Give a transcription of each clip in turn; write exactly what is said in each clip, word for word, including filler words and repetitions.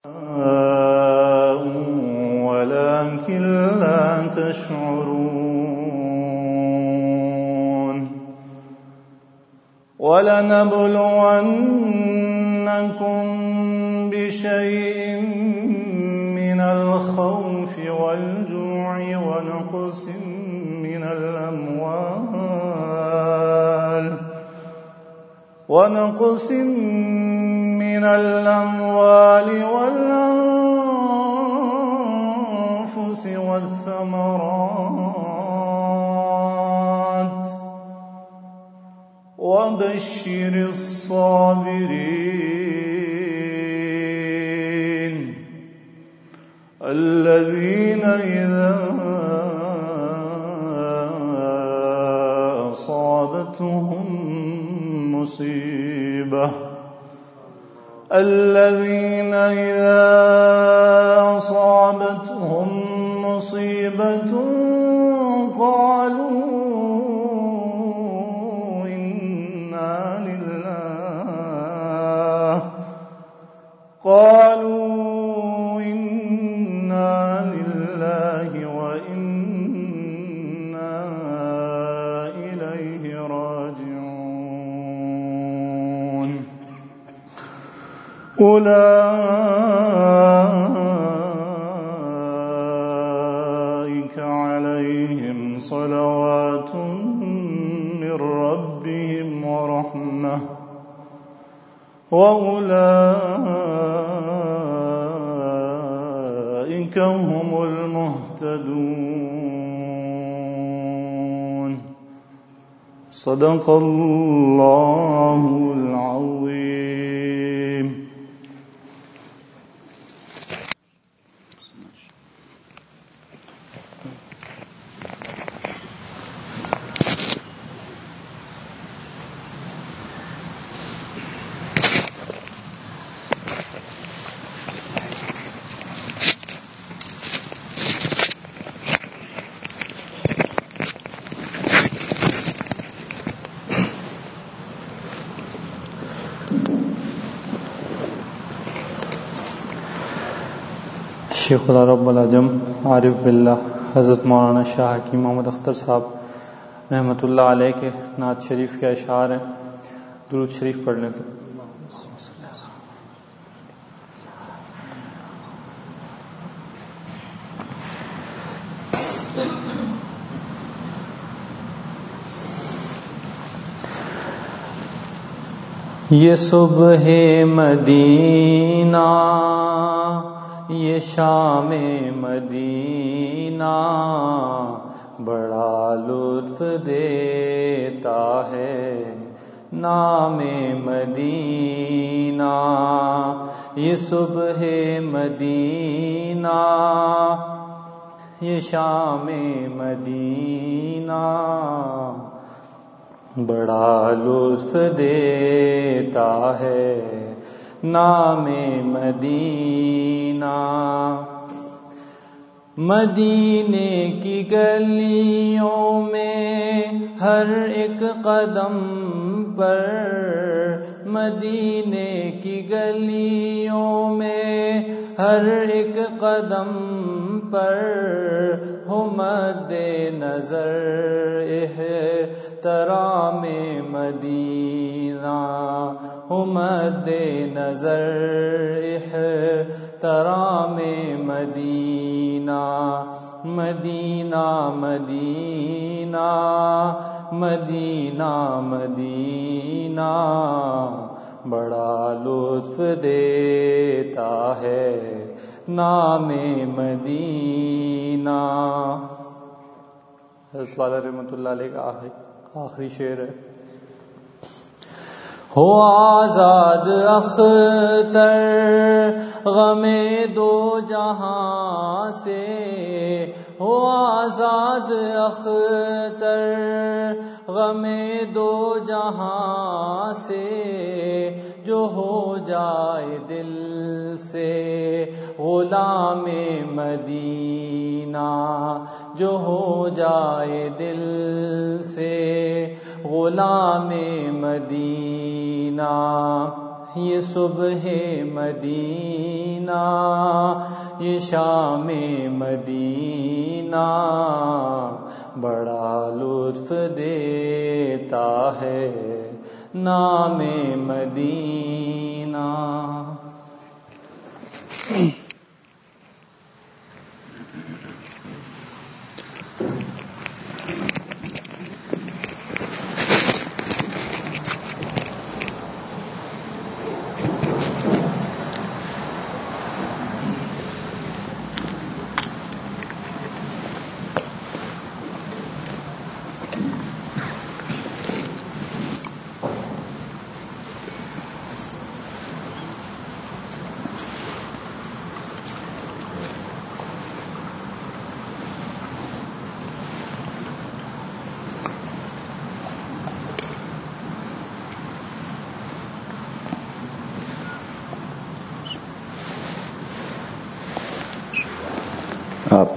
ولكن لا تشعرون ولنبلونكم بشيء من الخوف والجوع ونقص من الأموال ونقص من الأموال والأنفس والثمرات وبشر الصابرين الذين إذا أصابتهم مصيبة الذين إذا أصابتهم مصيبة قالوا إنا لله قالوا إنا لله وإنا إليه راجعون أولئك عليهم صلوات من ربهم ورحمة وأولئك هم المهتدون صدق الله العظيم. شیخ خدا رب العجم عارف باللہ حضرت مولانا شاہ حکیم محمد اختر صاحب رحمۃ اللہ علیہ کے نعت شریف کے اشعار ہیں. درود شریف پڑھ لیں. یہ صبح مدینہ یہ شام مدینہ بڑا لطف دیتا ہے نام مدینہ. یہ صبح مدینہ یہ شام مدینہ بڑا لطف دیتا ہے نام مدینہ. مدینے کی گلیوں میں ہر ایک قدم پر مدینے کی گلیوں میں ہر ایک قدم پر ہو مد نظر احترام مدینہ ہو مد نظر احترام مدینہ. مدینہ مدینہ مدینہ مدینہ بڑا لطف دیتا ہے نام مدینہ. حضرت والا رحمۃ اللہ علیہ کا آخری آخری شعر ہے. ہو آزاد اختر غم دو جہاں سے ہو آزاد اختر غم دو جہاں سے جو ہو جائے دل سے غلام مدینہ جو ہو جائے دل سے غلام مدینہ. یہ صبح مدینہ یہ شام مدینہ بڑا لطف دیتا ہے نام مدینہ. آپ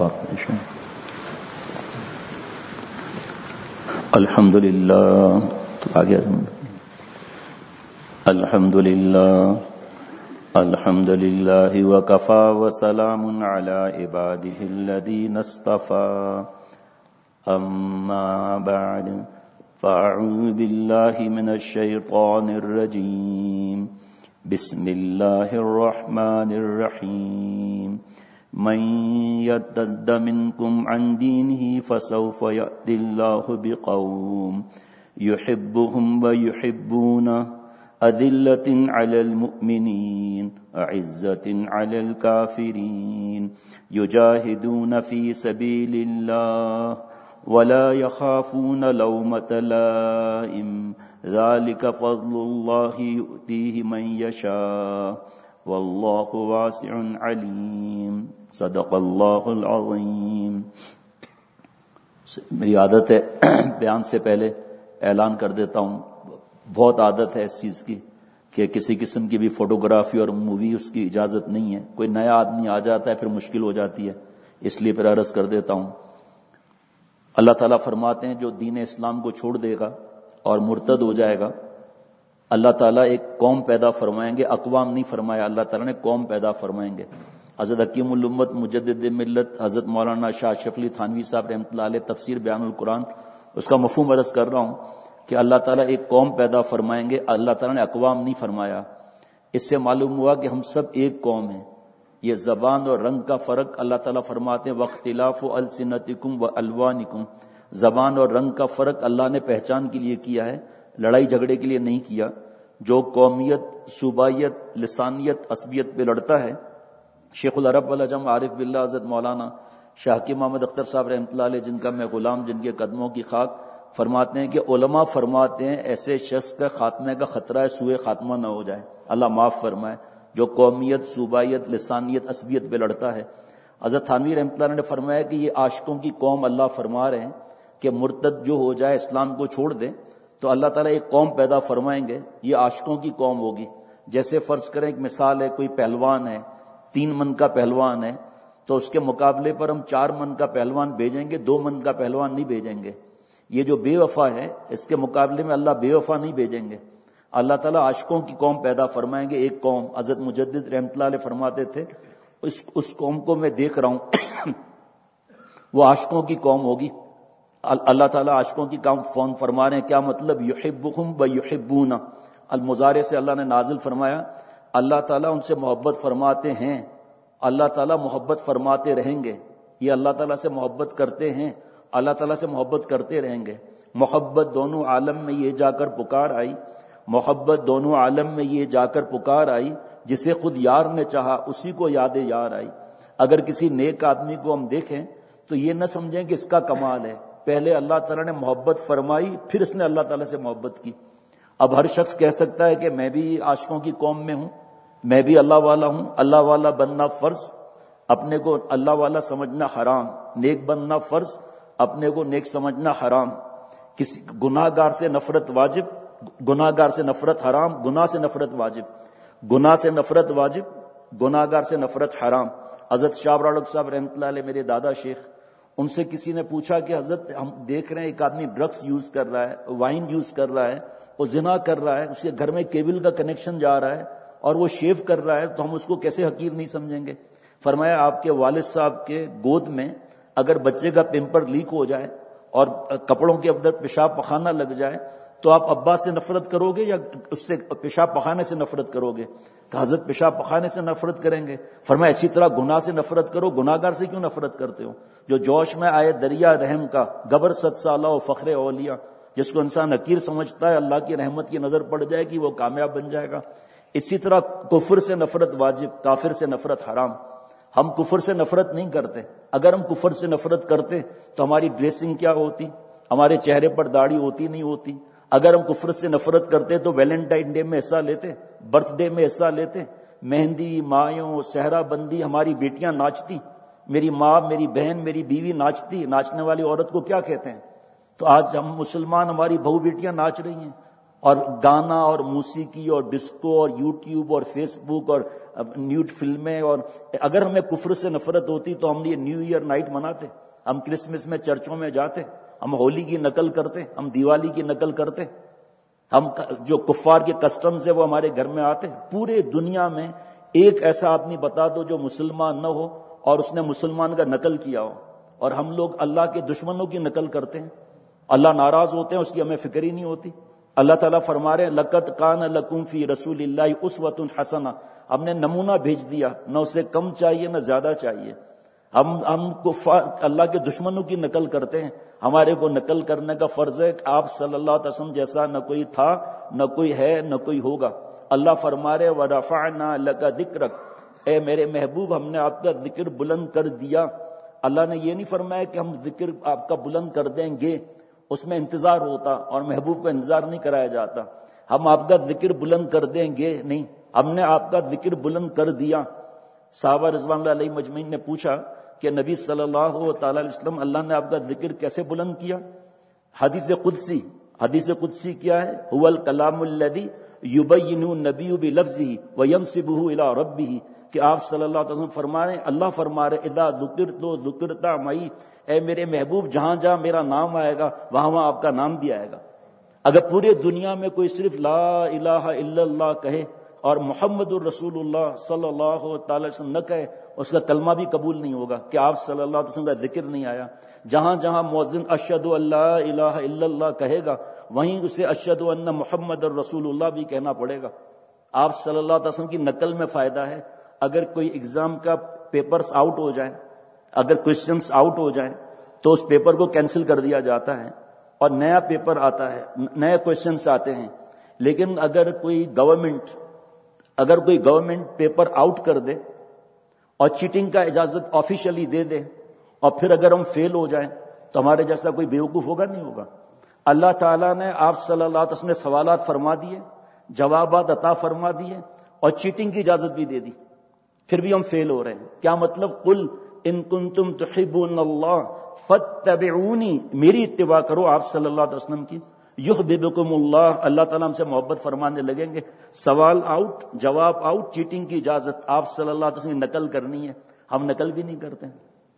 الحمد للہ آگے الحمد للہ الحمد للہ وکفا وسلام علی عباده الذین اصطفى اما بعد فاعوذ باللہ من الشیطان الرجیم بسم اللہ الرحمن الرحیم من يرتد منكم عن دينه فسوف يأتي الله بقوم يحبهم ويحبونه أذلة على المؤمنين أعزة على الكافرين يجاهدون في سبيل الله ولا يخافون لومة لائم ذلك فضل الله يؤتيه من يشاء واللہ واسع علیم صدق اللہ العظیم. میری عادت ہے بیان سے پہلے اعلان کر دیتا ہوں، بہت عادت ہے اس چیز کی کہ کسی قسم کی بھی فوٹوگرافی اور مووی اس کی اجازت نہیں ہے. کوئی نیا آدمی آ جاتا ہے پھر مشکل ہو جاتی ہے، اس لیے پھر عرض کر دیتا ہوں. اللہ تعالیٰ فرماتے ہیں جو دین اسلام کو چھوڑ دے گا اور مرتد ہو جائے گا، اللہ تعالیٰ ایک قوم پیدا فرمائیں گے. اقوام نہیں فرمایا، اللہ تعالیٰ نے قوم پیدا فرمائیں گے. حضرت حکیم الامت مجدد ملت حضرت مولانا شاہ اشرف علی تھانوی صاحب رحمۃ اللہ علیہ تفسیر بیان القرآن اس کا مفہوم عرض کر رہا ہوں کہ اللہ تعالیٰ ایک قوم پیدا فرمائیں گے. اللہ تعالیٰ نے اقوام نہیں فرمایا. اس سے معلوم ہوا کہ ہم سب ایک قوم ہیں. یہ زبان اور رنگ کا فرق اللہ تعالیٰ فرماتے ہیں واختلاف السنتکم والوانکم. زبان اور رنگ کا فرق اللہ نے پہچان کے لیے کیا ہے، لڑائی جھگڑے کے لیے نہیں کیا. جو قومیت، صوبائیت، لسانیت، عصبیت پہ لڑتا ہے، شیخ العرب والعجم عارف باللہ حضرت مولانا شاہ حکیم محمد اختر صاحب رحمۃ اللہ علیہ، جن کا میں غلام، جن کے قدموں کی خاک، فرماتے ہیں کہ علماء فرماتے ہیں ایسے شخص کا خاتمے کا خطرہ ہے سوئے خاتمہ نہ ہو جائے، اللہ معاف فرمائے. جو قومیت، صوبائیت، لسانیت، عصبیت پہ لڑتا ہے. حضرت تھانوی رحمۃ اللہ نے فرمایا کہ یہ عاشقوں کی قوم اللہ فرما رہے ہیں کہ مرتد جو ہو جائے، اسلام کو چھوڑ دے، تو اللہ تعالیٰ ایک قوم پیدا فرمائیں گے، یہ عاشقوں کی قوم ہوگی. جیسے فرض کریں ایک مثال ہے، کوئی پہلوان ہے، تین من کا پہلوان ہے، تو اس کے مقابلے پر ہم چار من کا پہلوان بھیجیں گے، دو من کا پہلوان نہیں بھیجیں گے. یہ جو بے وفا ہے اس کے مقابلے میں اللہ بے وفا نہیں بھیجیں گے. اللہ تعالیٰ عاشقوں کی قوم پیدا فرمائیں گے، ایک قوم. حضرت مجدد رحمۃ اللہ علیہ فرماتے تھے اس اس قوم کو میں دیکھ رہا ہوں وہ عاشقوں کی قوم ہوگی. اللہ تعالیٰ عاشقوں کی قوم فون فرما رہے ہیں. کیا مطلب؟ یحبہم و یحبون. المضارع سے اللہ نے نازل فرمایا اللہ تعالیٰ ان سے محبت فرماتے ہیں، اللہ تعالیٰ محبت فرماتے رہیں گے. یہ اللہ تعالیٰ سے محبت کرتے ہیں، اللہ تعالیٰ سے محبت کرتے رہیں گے. محبت دونوں عالم میں یہ جا کر پکار آئی، محبت دونوں عالم میں یہ جا کر پکار آئی، جسے خود یار نے چاہا اسی کو یاد یار آئی. اگر کسی نیک آدمی کو ہم دیکھیں تو یہ نہ سمجھیں کہ اس کا کمال ہے، پہلے اللہ تعالیٰ نے محبت فرمائی پھر اس نے اللہ تعالیٰ سے محبت کی. اب ہر شخص کہہ سکتا ہے کہ میں بھی عاشقوں کی قوم میں ہوں، میں بھی اللہ والا ہوں. اللہ والا بننا فرض، اپنے کو اللہ والا سمجھنا حرام. نیک بننا فرض، اپنے کو نیک سمجھنا حرام. کسی گناہ گار سے نفرت واجب، گناہ گار سے نفرت حرام. گناہ سے نفرت واجب، گناہ سے نفرت واجب، گناہ گار سے نفرت حرام. حضرت شاہ ابرالق صاحب رحمۃ اللہ علیہ میرے دادا شیخ، ان سے کسی نے پوچھا کہ حضرت ہم دیکھ رہے ہیں ایک آدمی ڈرگس یوز کر رہا ہے، وائن یوز کر رہا ہے، وہ زنا کر رہا ہے، اس کے گھر میں کیبل کا کنیکشن جا رہا ہے اور وہ شیو کر رہا ہے، تو ہم اس کو کیسے حقیر نہیں سمجھیں گے؟ فرمایا آپ کے والد صاحب کے گود میں اگر بچے کا پیمپر لیک ہو جائے اور کپڑوں کے اندر پیشاب پخانہ لگ جائے تو آپ ابا سے نفرت کرو گے یا اس سے پیشاب پخانے سے نفرت کرو گے؟ کہ حضرت پیشاب پخانے سے نفرت کریں گے. فرمایا اسی طرح گناہ سے نفرت کرو. گناہگار سے کیوں نفرت کرتے ہو؟ جو جوش میں آئے دریا رحم کا، گبر ست سالہ و فخر اولیاء، جس کو انسان حقیر سمجھتا ہے اللہ کی رحمت کی نظر پڑ جائے گی وہ کامیاب بن جائے گا. اسی طرح کفر سے نفرت واجب، کافر سے نفرت حرام. ہم کفر سے نفرت نہیں کرتے. اگر ہم کفر سے نفرت کرتے تو ہماری ڈریسنگ کیا ہوتی؟ ہمارے چہرے پر داڑھی ہوتی نہیں ہوتی. اگر ہم کفر سے نفرت کرتے تو ویلنٹائن ڈے میں حصہ لیتے، برتھ ڈے میں حصہ لیتے، مہندی، مایوں، صحرا بندی، ہماری بیٹیاں ناچتی، میری ماں، میری بہن، میری بیوی ناچتی. ناچنے والی عورت کو کیا کہتے ہیں؟ تو آج ہم مسلمان، ہماری بہو بیٹیاں ناچ رہی ہیں، اور گانا اور موسیقی اور ڈسکو اور یوٹیوب اور فیس بک اور نیوڈ فلمیں. اور اگر ہمیں کفر سے نفرت ہوتی تو ہم یہ نیو ایئر نائٹ مناتے، ہم کرسمس میں چرچوں میں جاتے، ہم ہولی کی نقل کرتے، ہم دیوالی کی نقل کرتے، ہم جو کفار کے کسٹمز ہیں وہ ہمارے گھر میں آتے. پورے دنیا میں ایک ایسا آدمی بتا دو جو مسلمان نہ ہو اور اس نے مسلمان کا نقل کیا ہو. اور ہم لوگ اللہ کے دشمنوں کی نقل کرتے ہیں. اللہ ناراض ہوتے ہیں، اس کی ہمیں فکر ہی نہیں ہوتی. اللہ تعالیٰ فرما رہے ہیں لقد کان لکم فی رسول اللہ اسوۃ حسنہ، ہم نے نمونہ بھیج دیا، نہ اسے کم چاہیے نہ زیادہ چاہیے. ہم ہم کفار اللہ کے دشمنوں کی نقل کرتے ہیں. ہمارے کو نقل کرنے کا فرض ہے کہ آپ صلی اللہ علیہ وسلم جیسا نہ کوئی تھا، نہ کوئی ہے، نہ کوئی ہوگا. اللہ فرما رہے وَرَفَعْنَا لَكَ ذِكْرَكَ، اے میرے محبوب ہم نے آپ کا ذکر بلند کر دیا. اللہ نے یہ نہیں فرمایا کہ ہم ذکر آپ کا بلند کر دیں گے، اس میں انتظار ہوتا اور محبوب کا انتظار نہیں کرایا جاتا. ہم آپ کا ذکر بلند کر دیں گے نہیں، ہم نے آپ کا ذکر بلند کر دیا. صحابہ رضوان اللہ علیہ مجمعین نے پوچھا کہ نبی صلی اللہ تعالی علیہ وسلم اللہ نے آپ کا ذکر کیسے بلند کیا؟ حدیث قدسی، حدیث قدسی کیا ہے؟ هو الکلام الذی یبین النبی بلفظہ وینسبہ الی ربہ، کہ آپ صلی اللہ علیہ وسلم فرما رہے ہیں، اللہ فرما رہے اذا ذکرت ذکرت معی، اے میرے محبوب جہاں جہاں میرا نام آئے گا وہاں وہاں آپ کا نام بھی آئے گا. اگر پورے دنیا میں کوئی صرف لا الہ الا اللہ کہے اور محمد الرسول اللہ صلی اللہ تعالی وسلم نہ کہے، اس کا کلمہ بھی قبول نہیں ہوگا کہ آپ صلی اللہ علیہ وسلم کا ذکر نہیں آیا. جہاں جہاں مؤذن اشہد ان لا الہ الا اللہ کہے گا وہیں اسے اشہد ان محمد الرسول اللہ بھی کہنا پڑے گا. آپ صلی اللہ علیہ وسلم کی نقل میں فائدہ ہے. اگر کوئی ایگزام کا پیپرز آؤٹ ہو جائیں، اگر کوشچنس آؤٹ ہو جائیں تو اس پیپر کو کینسل کر دیا جاتا ہے اور نیا پیپر آتا ہے، نئے کوشچنس آتے ہیں. لیکن اگر کوئی گورنمنٹ اگر کوئی گورنمنٹ پیپر آؤٹ کر دے اور چیٹنگ کا اجازت آفیشلی دے دے اور پھر اگر ہم فیل ہو جائیں تو ہمارے جیسا کوئی بیوقوف ہوگا؟ نہیں ہوگا. اللہ تعالیٰ نے آپ صلی اللہ علیہ وسلم نے سوالات فرما دیے، جوابات عطا فرما دیے اور چیٹنگ کی اجازت بھی دے دی، پھر بھی ہم فیل ہو رہے ہیں. کیا مطلب؟ قل ان کنتم تحبون اللہ فاتبعونی، میری اتباع کرو آپ صلی اللہ علیہ وسلم کی، یحببکم اللہ، اللہ تعالیٰ ہم سے محبت فرمانے لگیں گے. سوال آؤٹ، جواب آؤٹ، چیٹنگ کی اجازت، آپ صلی اللہ علیہ وسلم کی نقل کرنی ہے، ہم نقل بھی نہیں کرتے.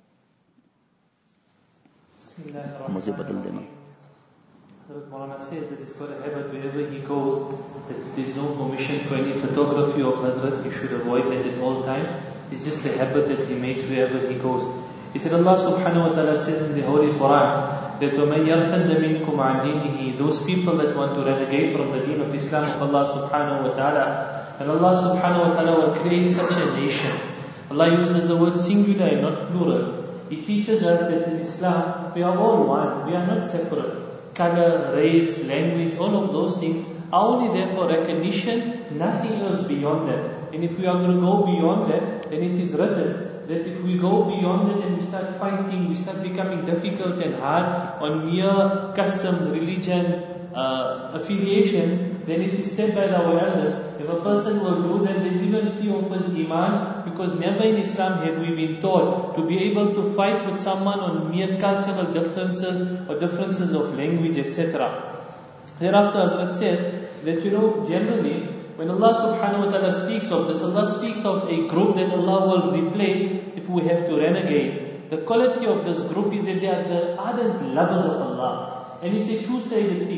مجھے بدل دینا. Maulana says that he's got a habit wherever he goes that there's no permission for any photography of Hazrat. He should avoid that at all time. It's just a habit that he makes wherever he goes. He said Allah subhanahu wa ta'ala says in the Holy Quran that وَمَنْ يَرْتَدَّ مِنْكُمْ عَنْ دِينِهِ, those people that want to renegade from the deen of Islam of Allah subhanahu wa ta'ala, and Allah subhanahu wa ta'ala will create such a nation. Allah uses the word singular and not plural. He teaches us that in Islam we are all one, we are not separate. Color, race, language, all of those things are only there for recognition, nothing else beyond that. And if we are going to go beyond that, then it is written that if we go beyond it and we start fighting, we start becoming difficult and hard on mere customs, religion, uh, affiliation, then it is said by our elders, if a person will do that, there's even few of us iman, because never in Islam have we been taught to be able to fight with someone on mere cultural differences or differences of language, et cetera. Thereafter, Hazrat says that, you know, generally, when Allah subhanahu wa ta'ala speaks of this, Allah speaks of a group that Allah will replace if we have to renegade. The quality of this group is that they are the ardent lovers of Allah. And it's a two-sided thing.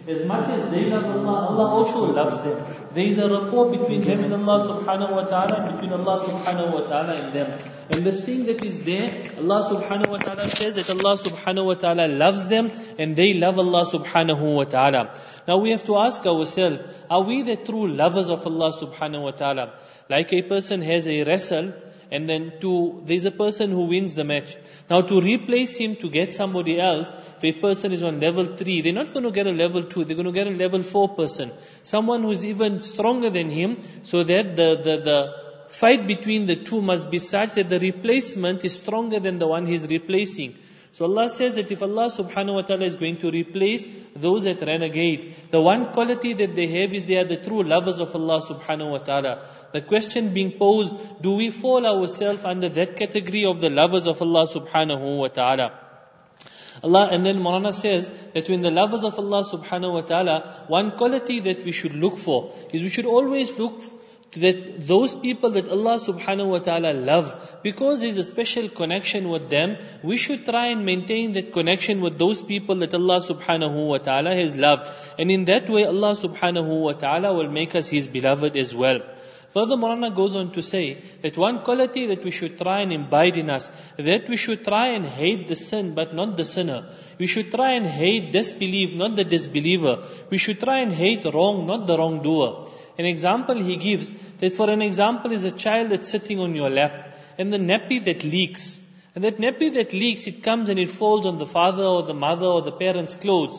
As much as they love Allah, Allah also loves them. There is a rapport between them and Allah subhanahu wa ta'ala, and between Allah subhanahu wa ta'ala and them. And this thing that is there, Allah subhanahu wa ta'ala says that Allah subhanahu wa ta'ala loves them and they love Allah subhanahu wa ta'ala. Now we have to ask ourselves, are we the true lovers of Allah subhanahu wa ta'ala? Like a person has a wrestle, and then to, there's a person who wins the match. Now to replace him, to get somebody else, if a person is on level three, they're not going to get a level two, they're going to get a level four person. Someone who's even stronger than him, so that the, the, the fight between the two must be such that the replacement is stronger than the one he's replacing. So Allah says that if Allah subhanahu wa ta'ala is going to replace those that renegade, the one quality that they have is they are the true lovers of Allah subhanahu wa ta'ala. The question being posed, do we fall ourselves under that category of the lovers of Allah subhanahu wa ta'ala? Allah, and then Maulana says that when the lovers of Allah subhanahu wa ta'ala, one quality that we should look for is we should always look that those people that Allah subhanahu wa ta'ala love, because there's a special connection with them, we should try and maintain that connection with those people that Allah subhanahu wa ta'ala has loved. And in that way Allah subhanahu wa ta'ala will make us His beloved as well. Further, Maulana goes on to say that one quality that we should try and imbibe in us, that we should try and hate the sin but not the sinner. We should try and hate disbelief, not the disbeliever. We should try and hate wrong, not the wrongdoer. An example he gives, that for an example is a child that's sitting on your lap, and the nappy that leaks. And that nappy that leaks, it comes and it falls on the father or the mother or the parents' clothes.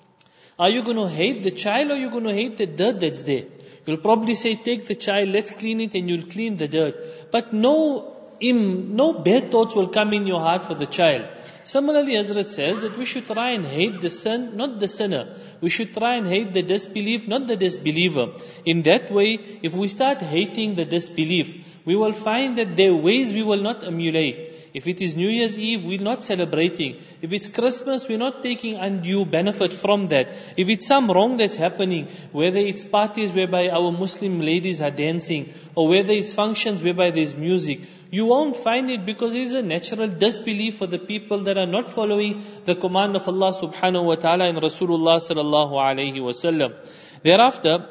Are you going to hate the child, or are you going to hate the dirt that's there? You'll probably say, take the child, let's clean it, and you'll clean the dirt. But no, im, no bad thoughts will come in your heart for the child. Similarly, Hazrat says that we should try and hate the sin, not the sinner. We should try and hate the disbelief, not the disbeliever. In that way, if we start hating the disbelief, we will find that their ways we will not emulate. If it is New Year's Eve, we're not celebrating. If it's Christmas, we're not taking undue benefit from that. If it's some wrong that's happening, whether it's parties whereby our Muslim ladies are dancing, or whether it's functions whereby there's music, you won't find it, because it is a natural disbelief for the people that are not following the command of Allah subhanahu wa ta'ala and Rasulullah sallallahu alayhi wa sallam. Thereafter,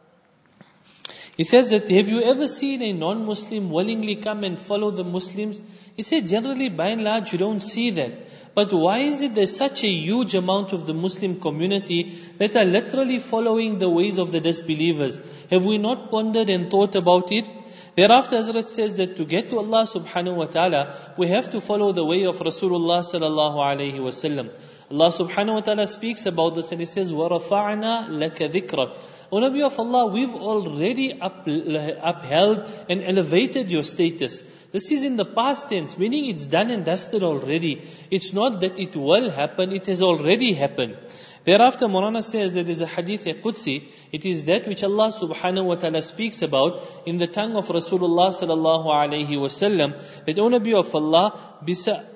he says that, have you ever seen a non-Muslim willingly come and follow the Muslims? He said, generally by and large you don't see that. But why is it there's such a huge amount of the Muslim community that are literally following the ways of the disbelievers? Have we not pondered and thought about it? Thereafter, Hazrat says that to get to Allah subhanahu wa ta'ala, we have to follow the way of Rasulullah sallallahu alayhi wa sallam. Allah subhanahu wa ta'ala speaks about this and He says, وَرَفَعْنَا لَكَ ذِكْرَكَ. O Nabi of Allah, we've already up, upheld and elevated your status. This is in the past tense, meaning it's done and dusted already. It's not that it will happen, it has already happened. Thereafter, Maulana says that there is a hadith, a Qudsi. It is that which Allah subhanahu wa ta'ala speaks about in the tongue of Rasulullah sallallahu alayhi wa sallam, that, O Nabi of Allah, bisa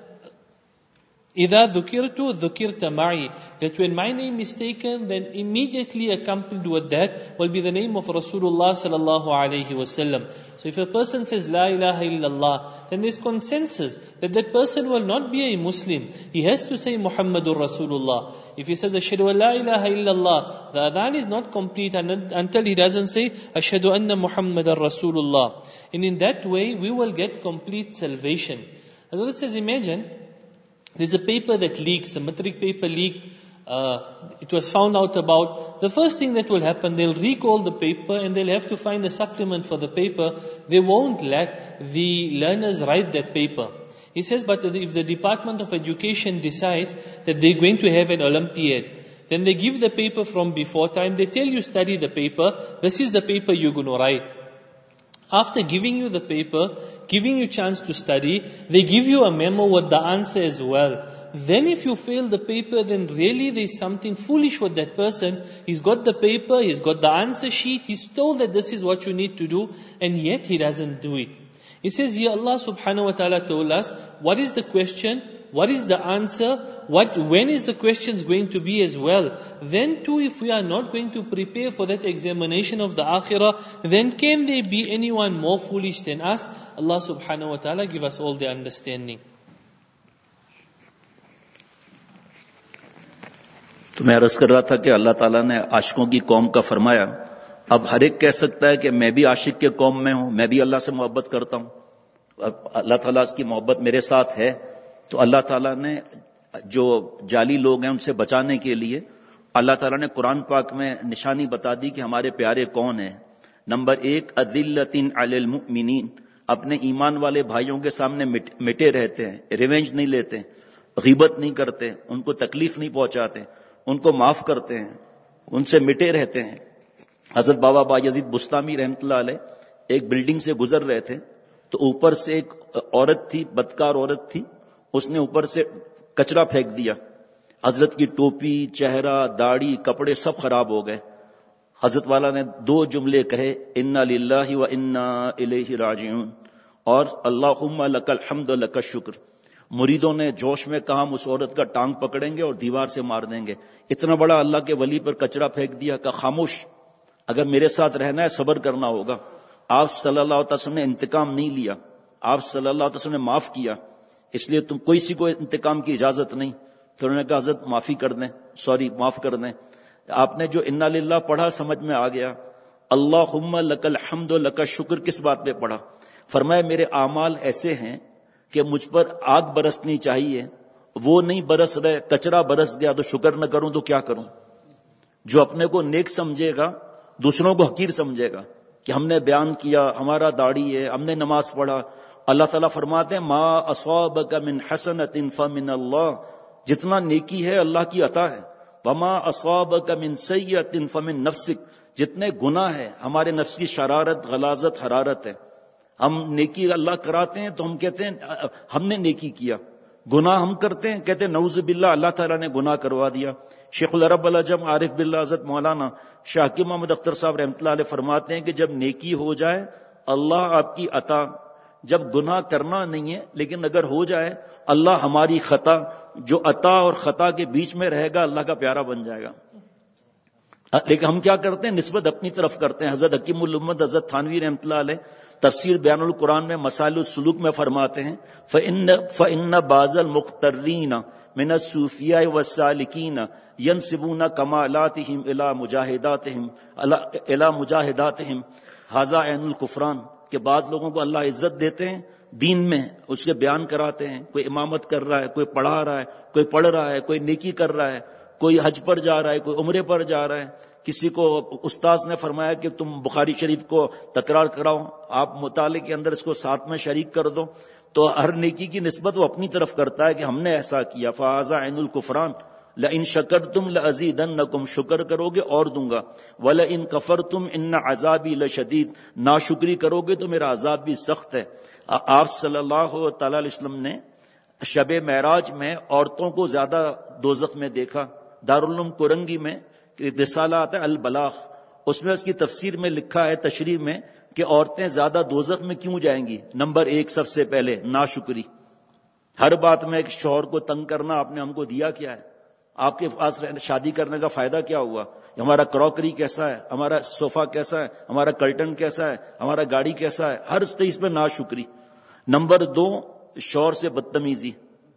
إِذَا ذُكِرْتُ ذُكِرْتَ مَعِي, that when my name is taken, then immediately accompanied with that will be the name of Rasulullah sallallahu alayhi wa sallam. So if a person says La ilaha illallah, then there's consensus that that person will not be a Muslim. He has to say Muhammadur Rasulullah. If he says Ashhadu an la ilaha illallah, the adhan is not complete until he doesn't say Ashhadu anna Muhammadar Rasulullah. And in that way, we will get complete salvation. As Allah says, imagine, there's a paper that leaks, the matric paper leaked, uh, it was found out about. The first thing that will happen, they'll recall the paper and they'll have to find a supplement for the paper. They won't let the learners write that paper. He says, but if the Department of Education decides that they're going to have an Olympiad, then they give the paper from before time, they tell you study the paper, this is the paper you're going to write. After giving you the paper, giving you chance to study, they give you a memo with the answer as well. Then if you fail the paper, then really there's something foolish with that person. He's got the paper, he's got the answer sheet, he's told that this is what you need to do, and yet he doesn't do it. He says here, Allah subhanahu wa ta'ala told us, what is the question? What is the answer? What, when is the questions going to be as well? Then too, if we are not going to prepare for that examination of the akhirah, then can there be anyone more foolish than us? Allah subhanahu wa ta'ala give us all the understanding. تو میں عرض کر رہا تھا کہ اللہ تعالیٰ نے عاشقوں کی قوم کا فرمایا. اب ہر ایک کہہ سکتا ہے کہ میں بھی عاشق کے قوم میں ہوں, میں بھی اللہ سے محبت کرتا ہوں, اللہ تعالیٰ کی محبت میرے ساتھ ہے. تو اللہ تعالیٰ نے جو جعلی لوگ ہیں ان سے بچانے کے لیے اللہ تعالیٰ نے قرآن پاک میں نشانی بتا دی کہ ہمارے پیارے کون ہیں. نمبر ایک, اذلۃ علی المؤمنین, اپنے ایمان والے بھائیوں کے سامنے مٹے رہتے ہیں, ریونج نہیں لیتے, غیبت نہیں کرتے, ان کو تکلیف نہیں پہنچاتے, ان کو معاف کرتے ہیں, ان سے مٹے رہتے ہیں. حضرت بابا بایزید بستامی رحمۃ اللہ علیہ ایک بلڈنگ سے گزر رہے تھے تو اوپر سے ایک عورت تھی, بدکار عورت تھی, اس نے اوپر سے کچرا پھینک دیا. حضرت کی ٹوپی, چہرہ, داڑھی, کپڑے سب خراب ہو گئے. حضرت والا نے دو جملے کہے, انا للہ و انا الیہ راجعون, اور اللہم لک الحمد لک الشکر. مریدوں نے جوش میں کہا ہم اس عورت کا ٹانگ پکڑیں گے اور دیوار سے مار دیں گے. اتنا بڑا اللہ کے ولی پر کچرا پھینک دیا. کہ خاموش, اگر میرے ساتھ رہنا ہے صبر کرنا ہوگا. آپ صلی اللہ علیہ وسلم نے انتقام نہیں لیا, آپ صلی اللہ علیہ وسلم نے معاف کیا, اس لیے تم کوئی سی کو انتقام کی اجازت نہیں. تو انہوں نے کہا حضرت معافی کر دیں, سوری معاف کر دیں. آپ نے جو انا للہ پڑھا سمجھ میں آ گیا. اللہم لک الحمد لک الشکر کس بات پہ پڑھا؟ فرمایا میرے اعمال ایسے ہیں کہ مجھ پر آگ برسنی چاہیے, وہ نہیں برس رہے, کچرا برس گیا, تو شکر نہ کروں تو کیا کروں؟ جو اپنے کو نیک سمجھے گا دوسروں کو حقیر سمجھے گا کہ ہم نے بیان کیا, ہمارا داڑھی ہے, ہم نے نماز پڑھا. اللہ تعالیٰ فرماتے ہیں ما اصابک من حسنۃ فمن اللہ, جتنا نیکی ہے اللہ کی عطا ہے. وما اصابک من سیئۃ فمن نفسک, جتنے گناہ ہے ہمارے نفس کی شرارت, غلاظت, حرارت ہے. ہم نیکی اللہ کراتے ہیں تو ہم کہتے ہیں ہم نے نیکی کیا, گناہ ہم کرتے ہیں کہتے ہیں نعوذ باللہ اللہ تعالیٰ نے گناہ کروا دیا. شیخ العرب العجم عارف باللہ حضرت مولانا شاہ حکیم محمد اختر صاحب رحمۃ اللہ علیہ فرماتے ہیں کہ جب نیکی ہو جائے اللہ آپ کی عطا, جب گناہ کرنا نہیں ہے لیکن اگر ہو جائے اللہ ہماری خطا, جو عطا اور خطا کے بیچ میں رہے گا اللہ کا پیارا بن جائے گا. لیکن ہم کیا کرتے ہیں, نسبت اپنی طرف کرتے ہیں. حضرت حکیم الامت حضرت تھانوی رحمۃ اللہ علیہ تفسیر بیان القرآن میں مسائل السلوک میں فرماتے ہیں فَإِنَّ فَإِنَّ بَعْضَ الْمُقْتَرِّينَ مِنَ الصُّوفِيَاءِ وَالسَّالِكِينَ يَنْسِبُونَ كَمَالَاتِهِمْ إِلَى مُجَاهِدَاتِهِمْ إِلَى مُجَاهِدَاتِهِمْ هَذَا عَيْنُ الْكُفْرَانِ, کہ بعض لوگوں کو اللہ عزت دیتے ہیں دین میں, اس کے بیان کراتے ہیں, کوئی امامت کر رہا ہے, کوئی پڑھا رہا ہے, کوئی پڑھ رہا ہے, کوئی نیکی کر رہا ہے, کوئی حج پر جا رہا ہے, کوئی عمرے پر جا رہا ہے. کسی کو استاذ نے فرمایا کہ تم بخاری شریف کو تکرار کراؤ, آپ مطالعے کے اندر اس کو ساتھ میں شریک کر دو, تو ہر نیکی کی نسبت وہ اپنی طرف کرتا ہے کہ ہم نے ایسا کیا. فَهَذَا عَيْنُ الْكُفْرَانِ لَئِن شَكَرْتُمْ لَأَزِيدَنَّكُمْ, شکر کرو گے اور دوں گا. وَلَئِن كَفَرْتُمْ إِنَّ عَذَابِي لَشَدِيدٌ, ناشکری کرو گے تو میرا عذاب بھی سخت ہے. آپ صلی اللہ تعالی علیہ وسلم نے شب معراج میں عورتوں کو زیادہ دوزخ میں دیکھا. دارالعلوم کرنگی میں رسالہ آتا ہے البلاغ, اس میں اس کی تفسیر میں لکھا ہے تشریح میں کہ عورتیں زیادہ دوزخ میں کیوں جائیں گی. نمبر ایک, سب سے پہلے ناشکری. ہر بات میں ایک شوہر کو تنگ کرنا آپ نے ہم کو دیا کیا ہے؟ آپ کے پاس شادی کرنے کا فائدہ کیا ہوا؟ ہمارا کراکری کیسا ہے, ہمارا صوفہ کیسا ہے, ہمارا کرٹن کیسا ہے, ہمارا گاڑی کیسا ہے, ہر چیز میں ناشکری. نمبر دو, شوہر سے بدتمیزی.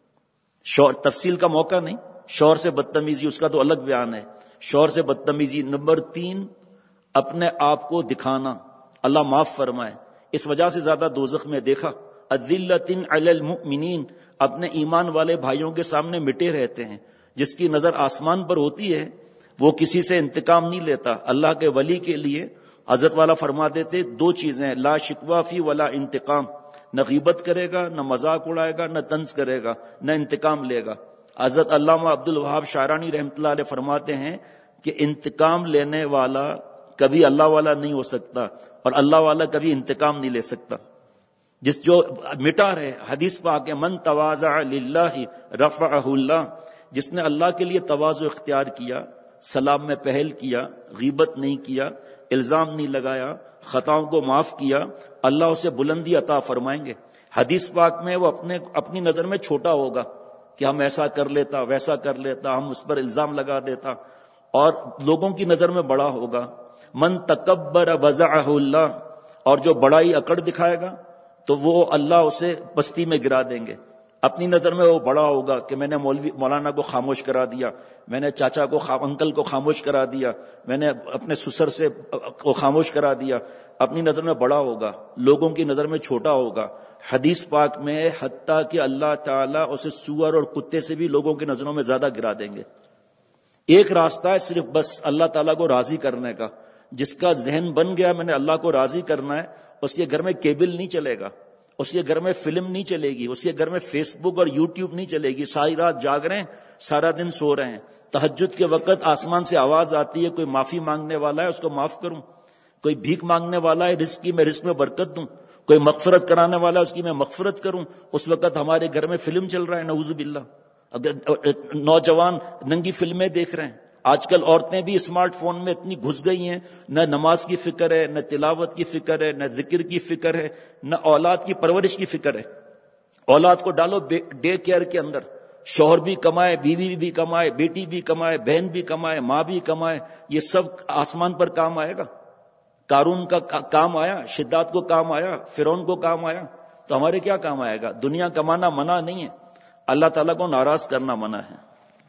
شوہر تفصیل کا موقع نہیں, شوہر سے بدتمیزی اس کا تو الگ بیان ہے. شوہر سے بدتمیزی. نمبر تین, اپنے آپ کو دکھانا. اللہ معاف فرمائے, اس وجہ سے زیادہ دوزخ میں دیکھا. اذلۃ علی المؤمنین, اپنے ایمان والے بھائیوں کے سامنے مٹے رہتے ہیں. جس کی نظر آسمان پر ہوتی ہے وہ کسی سے انتقام نہیں لیتا. اللہ کے ولی کے لیے حضرت والا فرما دیتے دو چیزیں, لا شکوہ فی ولا انتقام, نہ غیبت کرے گا, نہ مذاق اڑائے گا, نہ طنز کرے گا, نہ انتقام لے گا. حضرت علامہ عبد الوہاب شعرانی رحمۃ اللہ علیہ فرماتے ہیں کہ انتقام لینے والا کبھی اللہ والا نہیں ہو سکتا, اور اللہ والا کبھی انتقام نہیں لے سکتا. جس جو مٹا رہے, حدیث پاک ہے من تواضع للہ رفعہ اللہ, جس نے اللہ کے لیے تواضع اختیار کیا, سلام میں پہل کیا, غیبت نہیں کیا, الزام نہیں لگایا, خطاؤں کو معاف کیا, اللہ اسے بلندی عطا فرمائیں گے. حدیث پاک میں وہ اپنے اپنی نظر میں چھوٹا ہوگا کہ ہم ایسا کر لیتا, ویسا کر لیتا, ہم اس پر الزام لگا دیتا, اور لوگوں کی نظر میں بڑا ہوگا. من تکبر وضعہ اللہ, اور جو بڑائی اکڑ دکھائے گا تو وہ اللہ اسے پستی میں گرا دیں گے. अपनी नजर में वो बड़ा होगा कि मैंने मौलवी मौलाना को खामोश करा दिया, मैंने चाचा को खा, अंकल को खामोश करा दिया, मैंने अपने ससुर से को खामोश करा दिया। अपनी नजर में बड़ा होगा, लोगों की नजर में छोटा होगा। हदीस पाक में हत्ता कि अल्लाह ताला उसे सुअर और कुत्ते से भी लोगों की नजरों में ज्यादा गिरा देंगे। एक रास्ता है सिर्फ बस अल्लाह ताला को राजी करने का। जिसका जहन बन गया मैंने अल्लाह को राजी करना है, उसके घर में केबल नहीं चलेगा, उसके घर में फिल्म नहीं चलेगी, उसके घर में फेसबुक और यूट्यूब नहीं चलेगी। सारी रात जाग रहे हैं, सारा दिन सो रहे हैं, तहज्जुद के वक्त आसमान से आवाज आती है कोई माफी मांगने वाला है उसको माफ करूं, कोई भीख मांगने वाला है रिस्क की मैं रिस्क में बरकत दूं, कोई मगफरत कराने वाला है उसकी मैं मगफरत करूं, उस वक्त हमारे घर में फिल्म चल रहा है, नऊज़ु बिल्लाह। अगर नौजवान नंगी फिल्में देख रहे हैं। आजकल औरतें भी स्मार्टफोन में इतनी घुस गई हैं, न नमाज की फिक्र है, न तिलावत की फिक्र है, न जिक्र की फिक्र है, न औलाद की परवरिश की फिक्र है। औलाद को डालो डे केयर के अंदर, शौहर भी कमाए, बीवी भी कमाए, बेटी भी कमाए, बहन भी कमाए, माँ भी कमाए, ये सब आसमान पर काम आएगा। कारून का का, काम आया, शिद्दात को काम आया, फिरौन को काम आया, तो हमारे क्या काम आएगा? दुनिया कमाना मना नहीं है, अल्लाह ताला को नाराज करना मना है।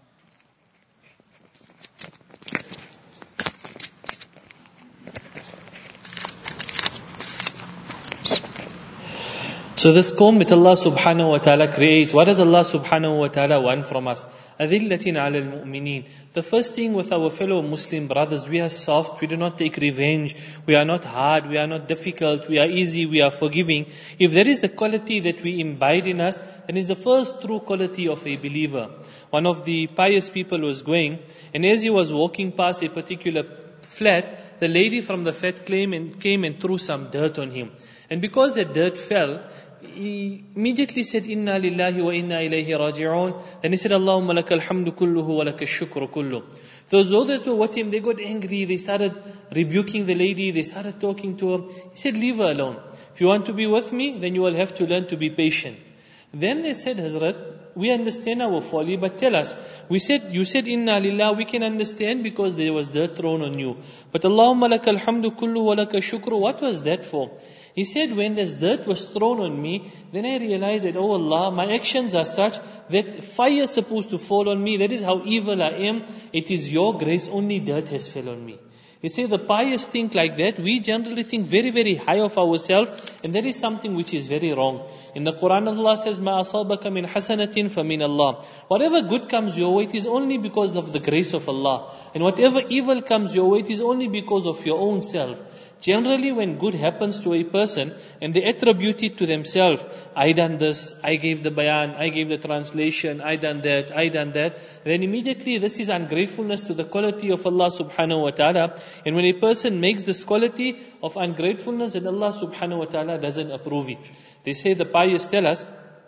So this comb that Allah subhanahu wa ta'ala creates, what does Allah subhanahu wa ta'ala want from us? أَذِلَّةٍ عَلَى الْمُؤْمِنِينَ. The first thing with our fellow Muslim brothers, we are soft, we do not take revenge, we are not hard, we are not difficult, we are easy, we are forgiving. If there is the quality that we imbibe in us, then it's the first true quality of a believer. One of the pious people was going, and as he was walking past a particular flat, the lady from the flat came and, came and threw some dirt on him. And because the dirt fell, he immediately said, Inna lillahi wa inna ilayhi raji'un. Then he said, Allahumma lakal hamdu kulluhu wa lakal shukru kullu. Those others were with him, they got angry, they started rebuking the lady, they started talking to her. He said, leave her alone. If you want to be with me, then you will have to learn to be patient. Then they said, Hazrat, we understand our folly, but tell us. We said, you said, Inna lillah, we can understand because there was dirt thrown on you. But Allahumma lakal hamdu kullu wa lakal shukru, what was that for? He said, when this dirt was thrown on me, then I realized that, oh Allah, my actions are such that fire is supposed to fall on me. That is how evil I am. It is your grace, only dirt has fell on me. You see, the pious think like that. We generally think very, very high of ourselves, and that is something which is very wrong. In the Quran, Allah says, "Ma asabaka min hasanatin fa min Allah." Whatever good comes your way, it is only because of the grace of Allah, and whatever evil comes your way, it is only because of your own self. Generally, when good happens to a person and they attribute it to themselves, I done this, I gave the bayan, I gave the translation, I done that, I done that, then immediately this is ungratefulness to the quality of Allah subhanahu wa ta'ala. And when a person makes this quality of ungratefulness, then Allah subhanahu wa ta'ala doesn't approve it. They say, the pious tell us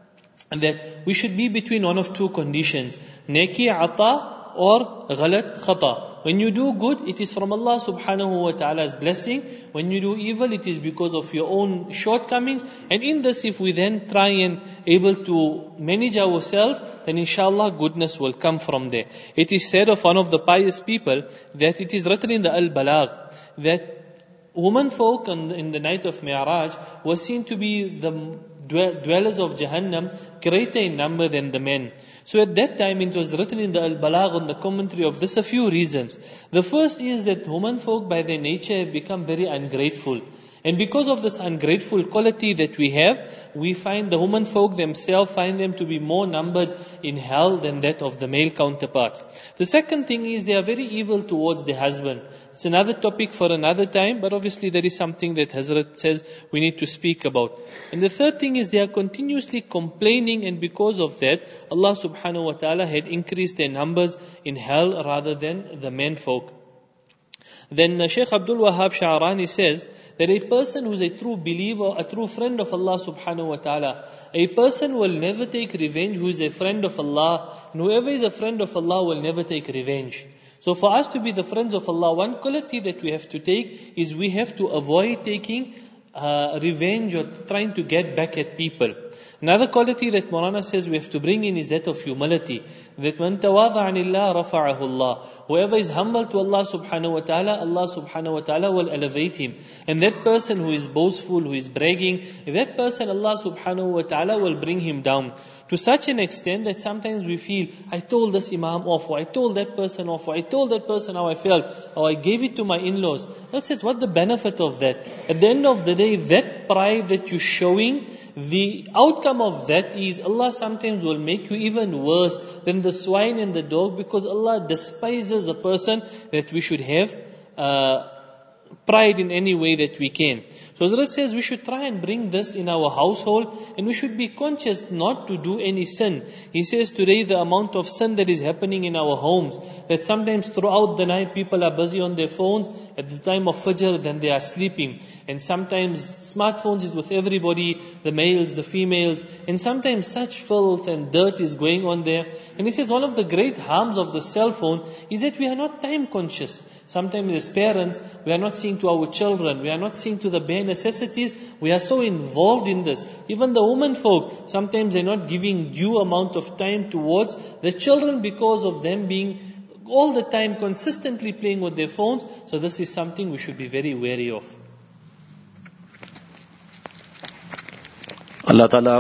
that we should be between one of two conditions, neki ata or ghalat khata. When you do good, it is from Allah subhanahu wa ta'ala's blessing. When you do evil, it is because of your own shortcomings. And in this, if we then try and able to manage ourselves, then inshallah goodness will come from there. It is said of one of the pious people that it is written in the Al-Balagh that women folk in the night of Mi'raj were seen to be the dwellers of Jahannam greater in number than the men. So at that time it was written in the Al-Balagh on the commentary of this a few reasons. The first is that women folk by their nature have become very ungrateful. And because of this ungrateful quality that we have, we find the women folk themselves find them to be more numbered in hell than that of the male counterparts. The second thing is they are very evil towards the husband. It's another topic for another time, but obviously there is something that Hazrat says we need to speak about. And the third thing is they are continuously complaining, and because of that, Allah subhanahu wa ta'ala had increased their numbers in hell rather than the men folk. Then uh, Shaykh Abdul Wahab Sha'arani says that a person who is a true believer, a true friend of Allah subhanahu wa ta'ala, a person will never take revenge who is a friend of Allah, and whoever is a friend of Allah will never take revenge. So for us to be the friends of Allah, one quality that we have to take is we have to avoid taking uh, revenge or trying to get back at people. Another quality that Maulana says we have to bring in is that of humility. That man tawadha anillah rafa'ahu Allah. Whoever is humble to Allah subhanahu wa ta'ala, Allah subhanahu wa ta'ala will elevate him. And that person who is boastful, who is bragging, that person Allah subhanahu wa ta'ala will bring him down. To such an extent that sometimes we feel, I told this imam off, or I told that person off, or I told that person how I felt, or I gave it to my in-laws. That's it. What the benefit of that? At the end of the day, that pride that you're showing, the outcome of that is Allah sometimes will make you even worse than the swine and the dog, because Allah despises a person that we should have uh, pride in any way that we can. So Hazrat says we should try and bring this in our household, and we should be conscious not to do any sin. He says today the amount of sin that is happening in our homes, that sometimes throughout the night people are busy on their phones, at the time of Fajr then they are sleeping. And sometimes smartphones is with everybody, the males, the females, and sometimes such filth and dirt is going on there. And he says one of the great harms of the cell phone is that we are not time conscious. Sometimes as parents, we are not seeing to our children, we are not seeing to the bare necessities, we are so involved in this. Even the women folk, sometimes they're not giving due amount of time towards the children because of them being all the time consistently playing with their phones. So this is something we should be very wary of. اللہ تعالیٰ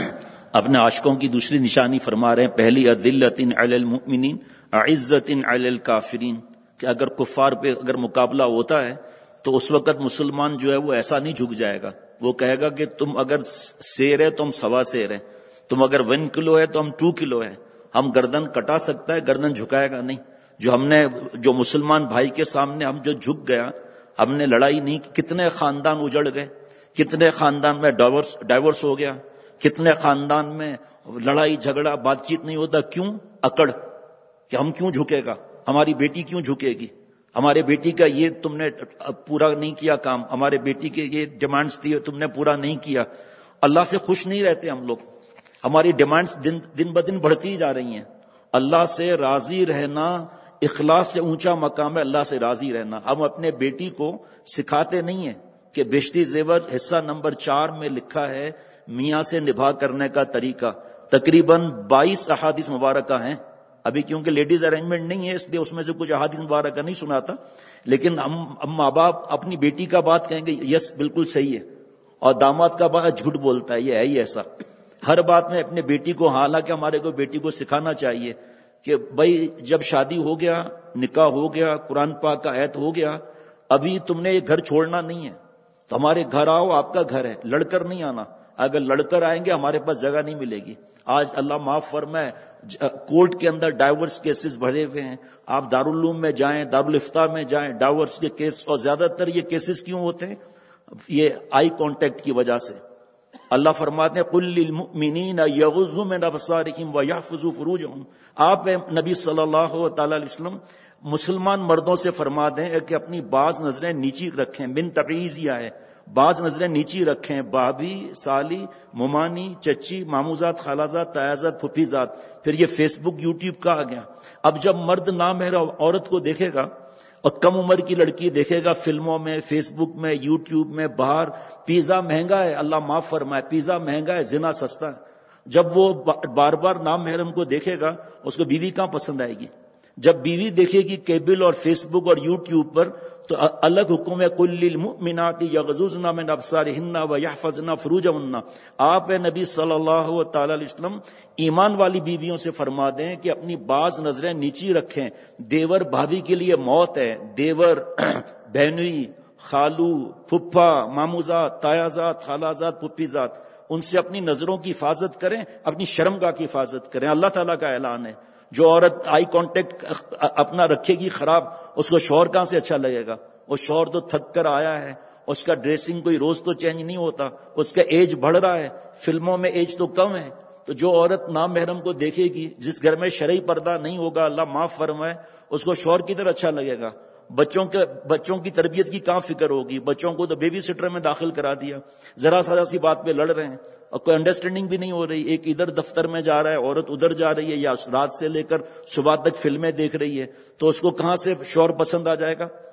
اپنے عاشقوں کی دوسری نشانی فرما رہے ہیں، پہلی اذلۃ علی المؤمنین اعزۃ علی الکافرین، کہ اگر کفار پہ اگر مقابلہ ہوتا ہے تو اس وقت مسلمان جو ہے وہ ایسا نہیں جھک جائے گا. وہ کہے گا کہ تم اگر سیر ہے تو ہم سوا سیر ہیں، تم اگر ون کلو ہے تو ہم ٹو کلو ہیں. ہم گردن کٹا سکتا ہے، گردن جھکائے گا نہیں. جو ہم نے جو مسلمان بھائی کے سامنے ہم جو جھک گیا، ہم نے لڑائی نہیں کی. کتنے خاندان اجڑ گئے، کتنے خاندان میں ڈائیورس ڈائیورس ہو گیا، کتنے خاندان میں لڑائی جھگڑا بات چیت نہیں ہوتا. کیوں؟ اکڑ کہ ہم کیوں جھکے گا، ہماری بیٹی کیوں جھکے گی، ہمارے بیٹی کا یہ تم نے پورا نہیں کیا کام، ہمارے بیٹی کے یہ ڈیمانڈز تھی تم نے پورا نہیں کیا. اللہ سے خوش نہیں رہتے ہم لوگ، ہماری ڈیمانڈز دن دن بدن بڑھتی جا رہی ہیں. اللہ سے راضی رہنا اخلاص سے اونچا مقام ہے، اللہ سے راضی رہنا. ہم اپنے بیٹی کو سکھاتے نہیں ہیں کہ بیشتی زیور حصہ نمبر چار میں لکھا ہے میاں سے نبھا کرنے کا طریقہ. تقریباً بائیس احادیث مبارکہ ہیں. ابھی کیونکہ لیڈیز ارینجمنٹ نہیں ہے اس لیے اس میں سے کچھ احادیث مبارکہ نہیں سناتا، لیکن ہم ہم ماں باپ اپنی بیٹی کا بات کہیں گے یس بالکل صحیح ہے، اور داماد کا بات جھوٹ بولتا ہے، یہ ہے ہی ایسا. ہر بات میں اپنے بیٹی کو، حالانکہ ہمارے کو بیٹی کو سکھانا چاہیے کہ بھائی جب شادی ہو گیا، نکاح ہو گیا، قرآن پاک کا آیت ہو گیا، ابھی تم نے یہ گھر چھوڑنا نہیں ہے. تو ہمارے گھر آؤ، آپ کا گھر ہے، لڑ کر نہیں آنا. اگر لڑ کر آئیں گے ہمارے پاس جگہ نہیں ملے گی. آج اللہ معاف فرمائے کورٹ کے اندر ڈائیورس کیسز بھرے ہوئے ہیں. آپ دارالعلوم میں جائیں، دارالافتاء میں جائیں، ڈائیورس کے کیس، اور زیادہ تر یہ کیسز کیوں ہوتے ہیں؟ یہ آئی کانٹیکٹ کی وجہ سے. اللہ فرماتے ہیں قل للمؤمنین یغضوا من ابصارہم ویحفظوا فروجہم. آپ نبی صلی اللہ تعالی علیہ وسلم مسلمان مردوں سے فرما دیں کہ اپنی بعض نظریں نیچی رکھیں. من تبعیضیہ ہے، بعض نظریں نیچی رکھیں. بابی، سالی، ممانی، چچی، ماموزاد، خالازاد، تایازاد، پھپھیزاد. پھر یہ فیس بک یوٹیوب کا آ گیا. اب جب مرد نامحرم عورت کو دیکھے گا اور کم عمر کی لڑکی دیکھے گا فلموں میں، فیس بک میں، یوٹیوب میں، باہر پیزا مہنگا ہے، اللہ معاف فرمائے، پیزا مہنگا ہے، زنا سستا ہے. جب وہ بار بار نامحرم کو دیکھے گا اس کو بیوی کہاں پسند آئے گی؟ جب بیوی دیکھے گی کیبل اور فیس بک اور یوٹیوب پر تو الگ حکم ہے قل للمؤمنات یغضضن من ابصارهن ويحفظن فروجهن. آپ نبی صلی اللہ تعالی علیہ وسلم ایمان والی بیویوں سے فرما دیں کہ اپنی بعض نظریں نیچی رکھیں. دیور بھابھی کے لیے موت ہے، دیور، بہنوئی، خالو، پھپھا، ماموزاد، تایازاد، خالازاد، پھپھیزاد، ان سے اپنی نظروں کی حفاظت کریں، اپنی شرمگاہ کی حفاظت کریں. اللہ تعالیٰ کا اعلان ہے جو عورت آئی کانٹیکٹ اپنا رکھے گی خراب، اس کو شوہر کہاں سے اچھا لگے گا؟ وہ شوہر تو تھک کر آیا ہے، اس کا ڈریسنگ کوئی روز تو چینج نہیں ہوتا، اس کا ایج بڑھ رہا ہے، فلموں میں ایج تو کم ہے. تو جو عورت نامحرم کو دیکھے گی، جس گھر میں شرعی پردہ نہیں ہوگا، اللہ معاف فرمائے، اس کو شوہر کی طرح اچھا لگے گا. بچوں کے بچوں کی تربیت کی کہاں فکر ہوگی؟ بچوں کو تو بیبی سٹر میں داخل کرا دیا، ذرا ذرا سی بات پہ لڑ رہے ہیں اور کوئی انڈرسٹینڈنگ بھی نہیں ہو رہی. ایک ادھر دفتر میں جا رہا ہے، عورت ادھر جا رہی ہے، یا رات سے لے کر صبح تک فلمیں دیکھ رہی ہے، تو اس کو کہاں سے شوہر پسند آ جائے گا؟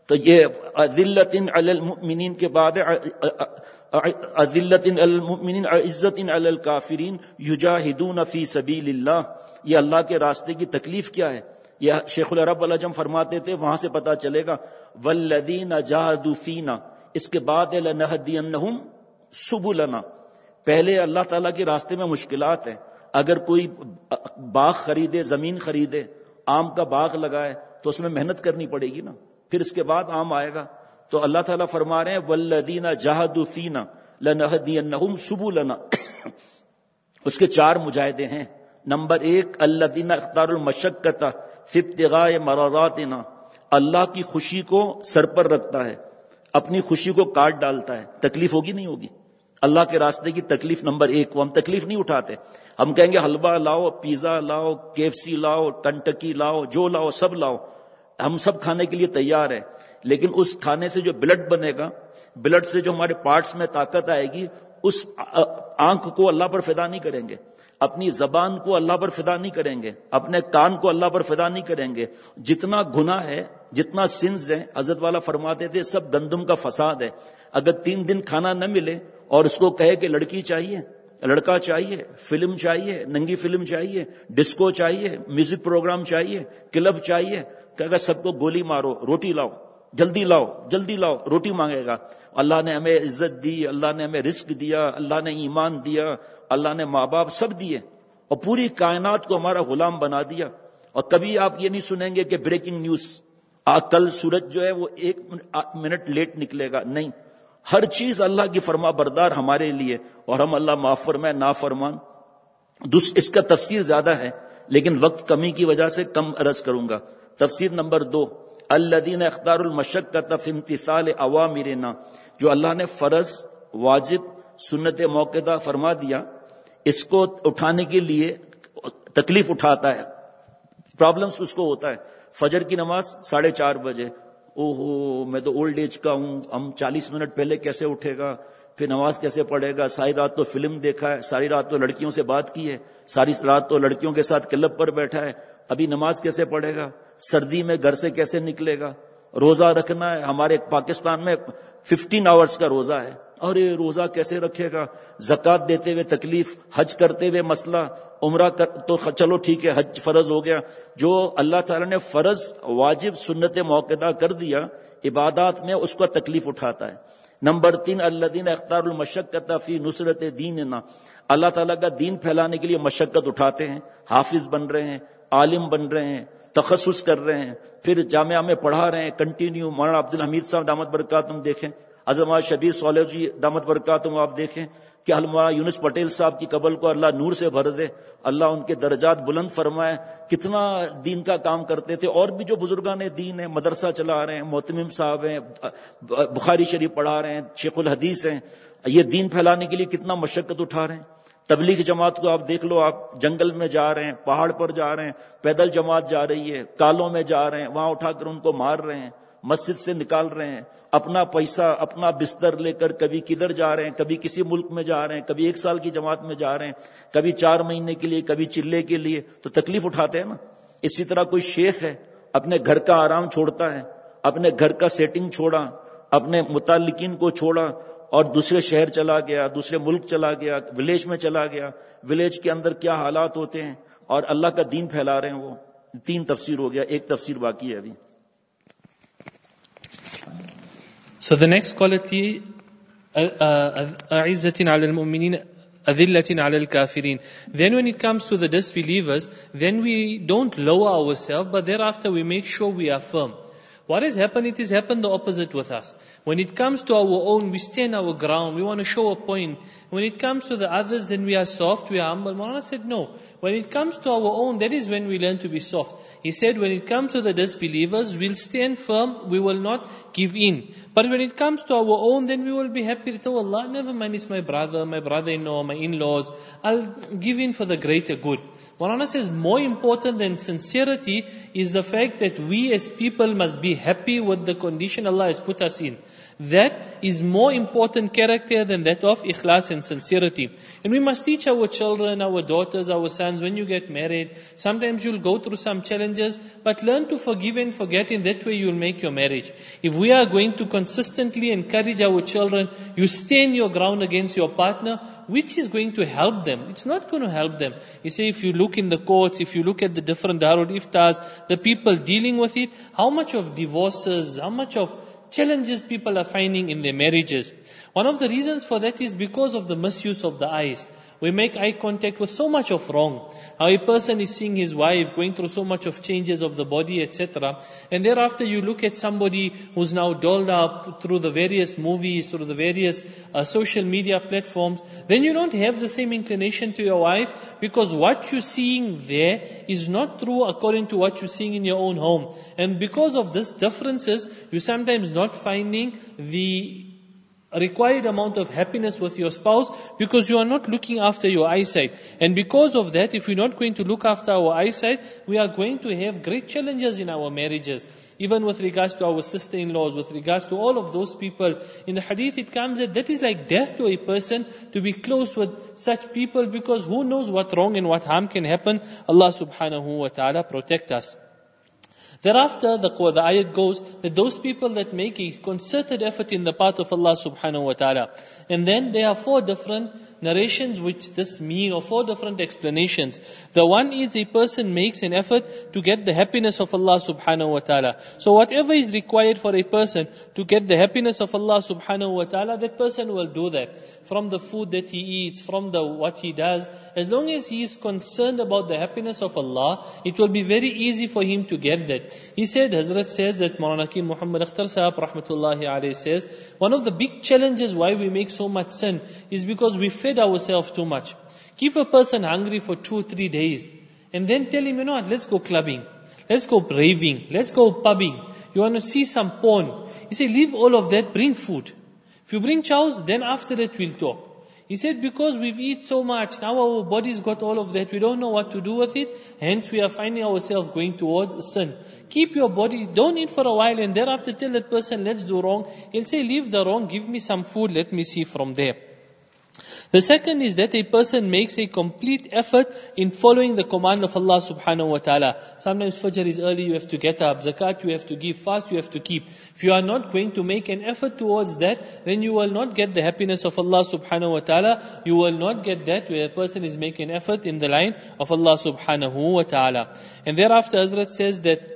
تو یہ اذلۃ علی المؤمنین کے بعد اذلۃ علی المؤمنین عزۃ علی الکافرین یجاہدون فی سبیل اللہ. یہ اللہ کے راستے کی تکلیف کیا ہے؟ یہ شیخ العرب العجم فرماتے تھے، وہاں سے پتا چلے گا والذین جاہدوا فینا، اس کے بعد لنہدینہم سبلنا. پہلے اللہ تعالیٰ کے راستے میں مشکلات ہیں. اگر کوئی باغ خریدے، زمین خریدے، آم کا باغ لگائے تو اس میں محنت کرنی پڑے گی نا، پھر اس کے بعد آم آئے گا. تو اللہ تعالیٰ فرما رہے ہیں والذین جاہدوا فینا لنہدینہم سبلنا. اس کے چار مجاہدے ہیں. نمبر ایک الذین اختاروا المشقۃ فی ابتغاء مرضاتنا، اللہ کی خوشی کو سر پر رکھتا ہے، اپنی خوشی کو کاٹ ڈالتا ہے. تکلیف ہوگی نہیں ہوگی؟ اللہ کے راستے کی تکلیف نمبر ایک. وہ ہم تکلیف نہیں اٹھاتے. ہم کہیں گے حلوہ لاؤ، پیزا لاؤ، کے ایف سی لاؤ، کنٹکی لاؤ، جو لاؤ سب لاؤ، ہم سب کھانے کے لیے تیار ہیں. لیکن اس کھانے سے جو بلڈ بنے گا، بلڈ سے جو ہمارے پارٹس میں طاقت آئے گی، اس آنکھ کو اللہ پر فدا نہیں کریں گے، اپنی زبان کو اللہ پر فدا نہیں کریں گے، اپنے کان کو اللہ پر فدا نہیں کریں گے. جتنا گناہ ہے، جتنا سنز ہیں، حضرت والا فرماتے تھے سب گندم کا فساد ہے. اگر تین دن کھانا نہ ملے اور اس کو کہے کہ لڑکی چاہیے، لڑکا چاہیے، فلم چاہیے، ننگی فلم چاہیے، ڈسکو چاہیے، میوزک پروگرام چاہیے، کلب چاہیے، کہے سب کو گولی مارو، روٹی لاؤ، جلدی لاؤ، جلدی لاؤ، روٹی مانگے گا. اللہ نے ہمیں عزت دی، اللہ نے ہمیں رزق دیا، اللہ نے ایمان دیا، اللہ نے ماں باپ سب دیے، اور پوری کائنات کو ہمارا غلام بنا دیا. اور کبھی آپ یہ نہیں سنیں گے کہ بریکنگ نیوز کل سورج جو ہے وہ ایک منٹ لیٹ نکلے گا. نہیں، ہر چیز اللہ کی فرما بردار ہمارے لیے، اور ہم اللہ معاف فرمائے نافرمان. اس کا تفسیر زیادہ ہے لیکن وقت کمی کی وجہ سے کم عرض کروں گا. تفسیر نمبر دو الذین اختاروا المشقۃ فی امتثال اوامرنا، جو اللہ نے فرض، واجب، سنت موقدہ فرما دیا، اس کو اٹھانے کے لیے تکلیف اٹھاتا ہے، پرابلمس اس کو ہوتا ہے. فجر کی نماز ساڑھے چار بجے، او ہو میں تو اولڈ ایج کا ہوں، ہم چالیس منٹ پہلے کیسے اٹھے گا، پھر نماز کیسے پڑھے گا، ساری رات تو فلم دیکھا ہے، ساری رات تو لڑکیوں سے بات کی ہے، ساری رات تو لڑکیوں کے ساتھ کلب پر بیٹھا ہے، ابھی نماز کیسے پڑھے گا، سردی میں گھر سے کیسے نکلے گا، روزہ رکھنا ہے. ہمارے پاکستان میں ففٹین آورز کا روزہ ہے، اور یہ روزہ کیسے رکھے گا، زکوٰۃ دیتے ہوئے تکلیف، حج کرتے ہوئے مسئلہ، عمرہ کر تو چلو ٹھیک ہے حج فرض ہو گیا. جو اللہ تعالیٰ نے فرض، واجب، سنت موقدہ کر دیا عبادات میں، اس کو تکلیف اٹھاتا ہے. نمبر تین الذین اختاروا المشقۃ فی نصرت دیننا، اللہ تعالیٰ کا دین پھیلانے کے لیے مشقت اٹھاتے ہیں، حافظ بن رہے ہیں، عالم بن رہے ہیں، تخصص کر رہے ہیں، پھر جامعہ میں پڑھا رہے ہیں کنٹینیو. مولانا عبد الحمید صاحب دامت برکاتہم دیکھیں، عظمت شبیر صالح جی دامت برکاتہم آپ دیکھیں کہ علامہ یونس پٹیل صاحب کی قبر کو اللہ نور سے بھر دے، اللہ ان کے درجات بلند فرمائے. کتنا دین کا کام کرتے تھے. اور بھی جو بزرگان دین ہیں، مدرسہ چلا رہے ہیں، محتمم صاحب ہیں، بخاری شریف پڑھا رہے ہیں، شیخ الحدیث ہیں، یہ دین پھیلانے کے لیے کتنا مشقت اٹھا رہے ہیں. تبلیغ جماعت کو آپ دیکھ لو، آپ جنگل میں جا رہے ہیں، پہاڑ پر جا رہے ہیں، پیدل جماعت جا رہی ہے، کالوں میں جا رہے ہیں، وہاں اٹھا کر ان کو مار رہے ہیں، مسجد سے نکال رہے ہیں، اپنا پیسہ، اپنا بستر لے کر کبھی کدھر جا رہے ہیں، کبھی کسی ملک میں جا رہے ہیں، کبھی ایک سال کی جماعت میں جا رہے ہیں، کبھی چار مہینے کے لیے، کبھی چلے کے لیے، تو تکلیف اٹھاتے ہیں نا. اسی طرح کوئی شیخ ہے، اپنے گھر کا آرام چھوڑتا ہے، اپنے گھر کا سیٹنگ چھوڑا، اپنے متعلقین کو چھوڑا اور دوسرے شہر چلا گیا، دوسرے ملک چلا گیا، ولیج میں چلا گیا. ولیج کے اندر کیا حالات ہوتے ہیں، اور اللہ کا دین پھیلا رہے ہیں. وہ تین تفسیر ہو گیا، ایک تفسیر باقی ہے ابھی. So the next quality, أَعِزَّةٍ عَلَى الْمُؤْمِنِينَ أَذِلَّةٍ عَلَى الْكَافِرِينَ. Then when it comes to the disbelievers, then we don't lower ourselves, but thereafter we make sure we are firm. What has happened, it has happened the opposite with us. When it comes to our own, we stand our ground, we want to show a point. When it comes to the others, then we are soft, we are humble. Maulana said no. When it comes to our own, that is when we learn to be soft. He said when it comes to the disbelievers, we'll stand firm, we will not give in. But when it comes to our own, then we will be happy that, oh Allah, never mind, it's my brother, my brother-in-law, my in-laws. I'll give in for the greater good. Maulana says more important than sincerity is the fact that we as people must be happy with the condition Allah has put us in. That is more important character than that of ikhlas and sincerity. And we must teach our children, our daughters, our sons, when you get married, sometimes you'll go through some challenges, but learn to forgive and forget. In that way you'll make your marriage. If we are going to consistently encourage our children, you stand your ground against your partner, which is going to help them? It's not going to help them. You see, if you look in the courts, if you look at the different Darul Iftars, the people dealing with it, how much of divorces, how much of challenges people are finding in their marriages. One of the reasons for that is because of the misuse of the eyes. We make eye contact with so much of wrong. How a person is seeing his wife going through so much of changes of the body, et cetera. And thereafter you look at somebody who's now dolled up through the various movies, through the various uh, social media platforms. Then you don't have the same inclination to your wife, because what you're seeing there is not true according to what you're seeing in your own home. And because of this differences, you're sometimes not finding the required amount of happiness with your spouse, because you are not looking after your eyesight. And because of that, if we're not going to look after our eyesight, we are going to have great challenges in our marriages. Even with regards to our sister-in-laws, with regards to all of those people. In the hadith it comes that that is like death to a person to be close with such people, because who knows what wrong and what harm can happen. Allah subhanahu wa ta'ala protect us. Thereafter, the, the ayat goes that those people that make a concerted effort in the path of Allah subhanahu wa ta'ala. And then there are four different narrations which this mean, or four different explanations. The one is a person makes an effort to get the happiness of Allah subhanahu wa ta'ala. So whatever is required for a person to get the happiness of Allah subhanahu wa ta'ala, that person will do that. From the food that he eats, from the what he does, as long as he is concerned about the happiness of Allah, it will be very easy for him to get that. He said, Hazrat says that Maulana Hakim Muhammad Akhtar Sahab rahmatullahi alayhi says, one of the big challenges why we make so much sin is because we fed ourselves too much. Keep a person hungry for two, three days, and then tell him, you know what, let's go clubbing, let's go raving, let's go pubbing. You want to see some porn. You say, leave all of that, bring food. If you bring chows, then after that we'll talk. He said, because we've eaten so much, now our body's got all of that, we don't know what to do with it, hence we are finding ourselves going towards sin. Keep your body, don't eat for a while, and thereafter tell that person, let's do wrong. He'll say, leave the wrong, give me some food, let me see from there. The second is that a person makes a complete effort in following the command of Allah subhanahu wa ta'ala. Sometimes Fajr is early, you have to get up. Zakat you have to give, fast you have to keep. If you are not going to make an effort towards that, then you will not get the happiness of Allah subhanahu wa ta'ala. You will not get that where a person is making effort in the line of Allah subhanahu wa ta'ala. And thereafter Hazrat says that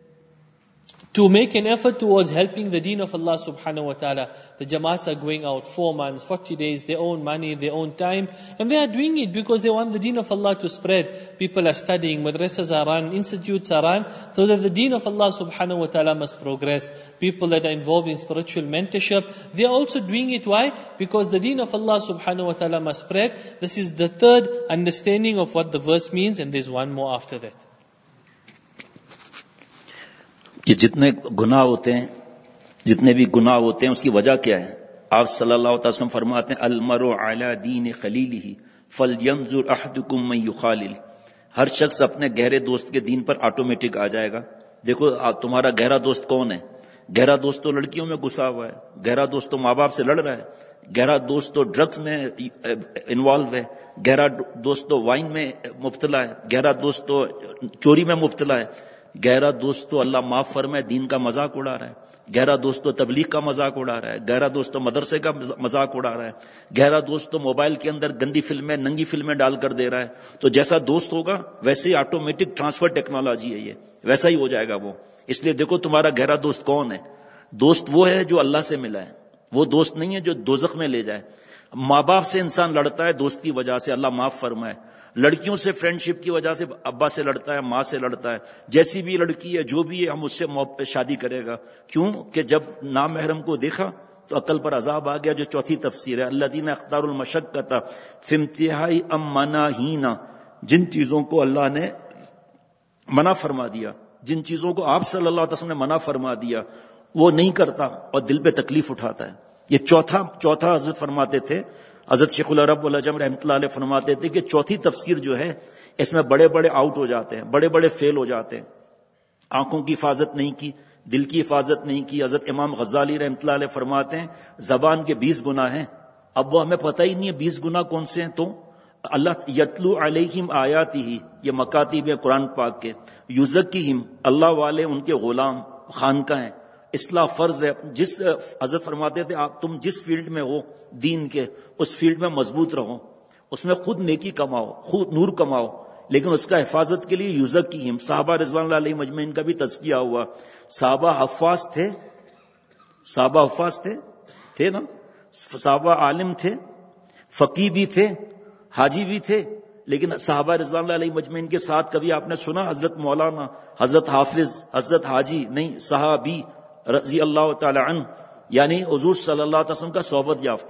to make an effort towards helping the deen of Allah subhanahu wa ta'ala. The Jamaats are going out four months, forty days, their own money, their own time. And they are doing it because they want the deen of Allah to spread. People are studying, madrasas are run, institutes are run, so that the deen of Allah subhanahu wa ta'ala must progress. People that are involved in spiritual mentorship, they are also doing it. Why? Because the deen of Allah subhanahu wa ta'ala must spread. This is the third understanding of what the verse means, and there's one more after that. कि जितने गुनाह होते हैं, जितने भी गुनाह होते हैं, उसकी वजह क्या है? आप सल्लल्लाहु अलैहि वसल्लम फरमाते हैं, अलमरु अला दीन खलीलिही फलयंजुर अहदुकुम मन युखालिल। हर शख्स अपने गहरे दोस्त के दीन पर ऑटोमेटिक आ जाएगा। देखो तुम्हारा गहरा दोस्त कौन है? गहरा दोस्त तो लड़कियों में घुसा हुआ है, गहरा दोस्त तो माँ बाप से लड़ रहा है, गहरा दोस्त तो ड्रग्स में इन्वॉल्व है, गहरा दोस्त तो वाइन में मुब्तला है, गहरा दोस्त तो चोरी में मुब्तला है, गहरा दोस्त तो अल्लाह माफ फरमाए दीन का मजाक उड़ा रहा है, गहरा दोस्त तो तबलीग का मजाक उड़ा रहा है, गहरा दोस्त तो मदरसे का मजाक उड़ा रहा है, गहरा दोस्त तो मोबाइल के अंदर गंदी फिल्में, नंगी फिल्में डाल कर दे रहा है। तो जैसा दोस्त होगा वैसे ही ऑटोमेटिक ट्रांसफर टेक्नोलॉजी है, ये वैसा ही हो जाएगा वो। इसलिए देखो तुम्हारा गहरा दोस्त कौन है? दोस्त वो है जो अल्लाह से मिला है, वो दोस्त नहीं है जो दोजख में ले जाए। माँ बाप से इंसान लड़ता है दोस्त की वजह से, अल्लाह माफ फरमाए। लड़कियों से फ्रेंडशिप की वजह से अब्बा से लड़ता है, माँ से लड़ता है। जैसी भी लड़की है, जो भी है, हम उससे शादी करेगा। क्यों? कि जब नामहरम को देखा तो अकल पर अजाब आ गया, जो चौथी तफसीर है। अल्लज़ीना अख्तारुल मशक्कत फिम्तिहाई अम मनाहीना, जिन चीजों को अल्लाह ने मना फरमा दिया, जिन चीजों को आप सल्लल्लाहु अलैहि वसल्लम ने मना फरमा दिया, वो नहीं करता और दिल पे तकलीफ उठाता है। ये चौथा चौथा हजरत फरमाते थे, हजरत शेखुल अरब वल अजम रहमतुल्लाह अलैह फरमाते थे कि चौथी तफसीर जो है इसमें बड़े बड़े आउट हो जाते हैं, बड़े बड़े फेल हो जाते हैं। आंखों की हिफाजत नहीं की, دل کی حفاظت نہیں کی. حضرت امام غزالی رحمۃ اللہ علیہ فرماتے ہیں زبان کے بیس گناہ ہیں. اب وہ ہمیں پتہ ہی نہیں ہے بیس گناہ کون سے ہیں. تو اللہ یتلو علیہم آیاتی ہی، یہ مکاتب ہیں قرآن پاک کے. یزکیہم، اللہ والے ان کے غلام خانقاہ ہیں. اصلاح فرض ہے. جس حضرت فرماتے تھے آپ تم جس فیلڈ میں ہو دین کے، اس فیلڈ میں مضبوط رہو، اس میں خود نیکی کماؤ، خود نور کماؤ، لیکن اس کا حفاظت کے لیے یزکیہم. صحابہ رضوان اللہ علیہ مجمعین کا بھی تزکیہ ہوا. صحابہ حفاظ تھے، صحابہ حفاظ تھے تھے نا صحابہ عالم تھے، فقیہ بھی تھے، حاجی بھی تھے، لیکن صحابہ رضوان اللہ علیہ مجمعین کے ساتھ کبھی آپ نے سنا حضرت مولانا، حضرت حافظ، حضرت حاجی؟ نہیں، صحابی رضی اللہ تعالی عنہ، یعنی حضور صلی اللہ علیہ وسلم کا صحبت یافتہ.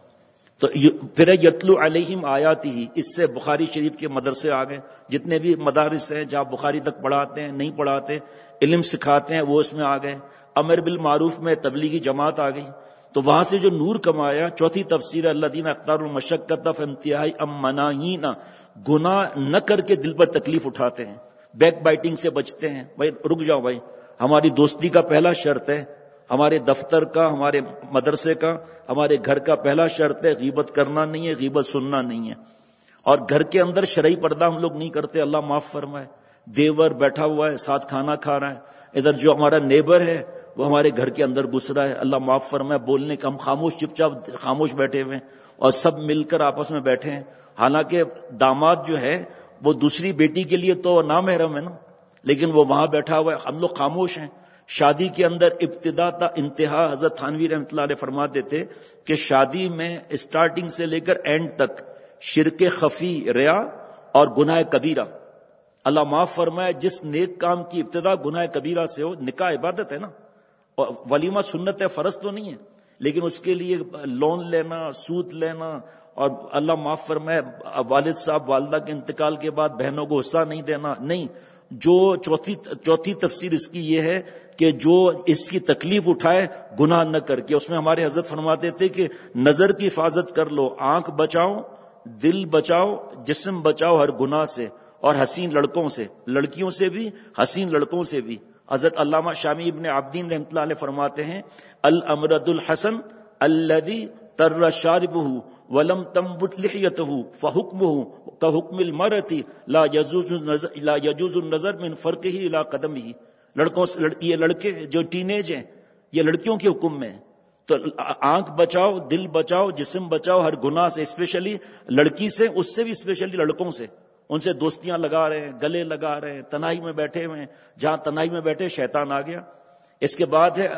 تو پھر یتلو علیہم آیاتی ہی، اس سے بخاری شریف کے مدرسے آ گئے. جتنے بھی مدارس ہیں جہاں بخاری تک پڑھاتے ہیں، نہیں پڑھاتے، علم سکھاتے ہیں، وہ اس میں آ گئے. امر بالمعروف میں تبلیغی جماعت آ گئی. تو وہاں سے جو نور کمایا. چوتھی تفسیر الذین اختاروا المشقۃ فانتہائی ام مناہین، گناہ نہ کر کے دل پر تکلیف اٹھاتے ہیں، بیک بائٹنگ سے بچتے ہیں. بھائی رک جاؤ بھائی، ہماری دوستی کا پہلا شرط ہے، ہمارے دفتر کا، ہمارے مدرسے کا، ہمارے گھر کا پہلا شرط ہے غیبت کرنا نہیں ہے، غیبت سننا نہیں ہے. اور گھر کے اندر شرعی پردہ ہم لوگ نہیں کرتے، اللہ معاف فرمائے. دیور بیٹھا ہوا ہے ساتھ کھانا کھا رہا ہے، ادھر جو ہمارا نیبر ہے وہ ہمارے گھر کے اندر گھس رہا ہے، اللہ معاف فرمائے. بولنے کا ہم خاموش چپ چاپ خاموش بیٹھے ہوئے ہیں اور سب مل کر آپس میں بیٹھے ہیں. حالانکہ داماد جو ہے وہ دوسری بیٹی کے لیے تو نامحرم ہے نا، لیکن وہ وہاں بیٹھا ہوا ہے، ہم لوگ خاموش ہیں. شادی کے اندر ابتدا تا انتہا حضرت تھانوی رحمۃ اللہ علیہ فرماتے تھے کہ شادی میں اسٹارٹنگ سے لے کر اینڈ تک شرک خفی، ریا اور گناہ کبیرہ. اللہ معاف فرمائے جس نیک کام کی ابتدا گناہ کبیرہ سے ہو. نکاح عبادت ہے نا، اور ولیمہ سنت ہے، فرض تو نہیں ہے، لیکن اس کے لیے لون لینا، سود لینا، اور اللہ معاف فرمائے والد صاحب والدہ کے انتقال کے بعد بہنوں کو حصہ نہیں دینا، نہیں. جو چوتھی چوتھی تفسیر اس کی یہ ہے کہ جو اس کی تکلیف اٹھائے گناہ نہ کر کے. اس میں ہمارے حضرت فرماتے تھے کہ نظر کی حفاظت کر لو، آنکھ بچاؤ، دل بچاؤ، جسم بچاؤ ہر گناہ سے، اور حسین لڑکوں سے، لڑکیوں سے بھی، حسین لڑکوں سے بھی. حضرت علامہ شامی ابن عابدین رحمۃ اللہ علیہ فرماتے ہیں الامرد الحسن الذی تر شاربہ ولم تنبت لحیتہ فحکمہ کحکم المرأۃ لا یجوز النظر لا یجوز النظر من فرقہ الی قدمہ. لڑکوں سے یہ لڑکے جو ٹینیج ہیں یہ لڑکیوں کے حکم میں ہیں. تو آنکھ بچاؤ، دل بچاؤ، جسم بچاؤ ہر گناہ سے، اسپیشلی لڑکی سے، اس سے بھی اسپیشلی لڑکوں سے. ان سے دوستیاں لگا رہے ہیں، گلے لگا رہے ہیں، تنہائی میں بیٹھے ہوئے ہیں. جہاں تنہائی میں بیٹھے شیطان آ گیا. اس کے بعد ہے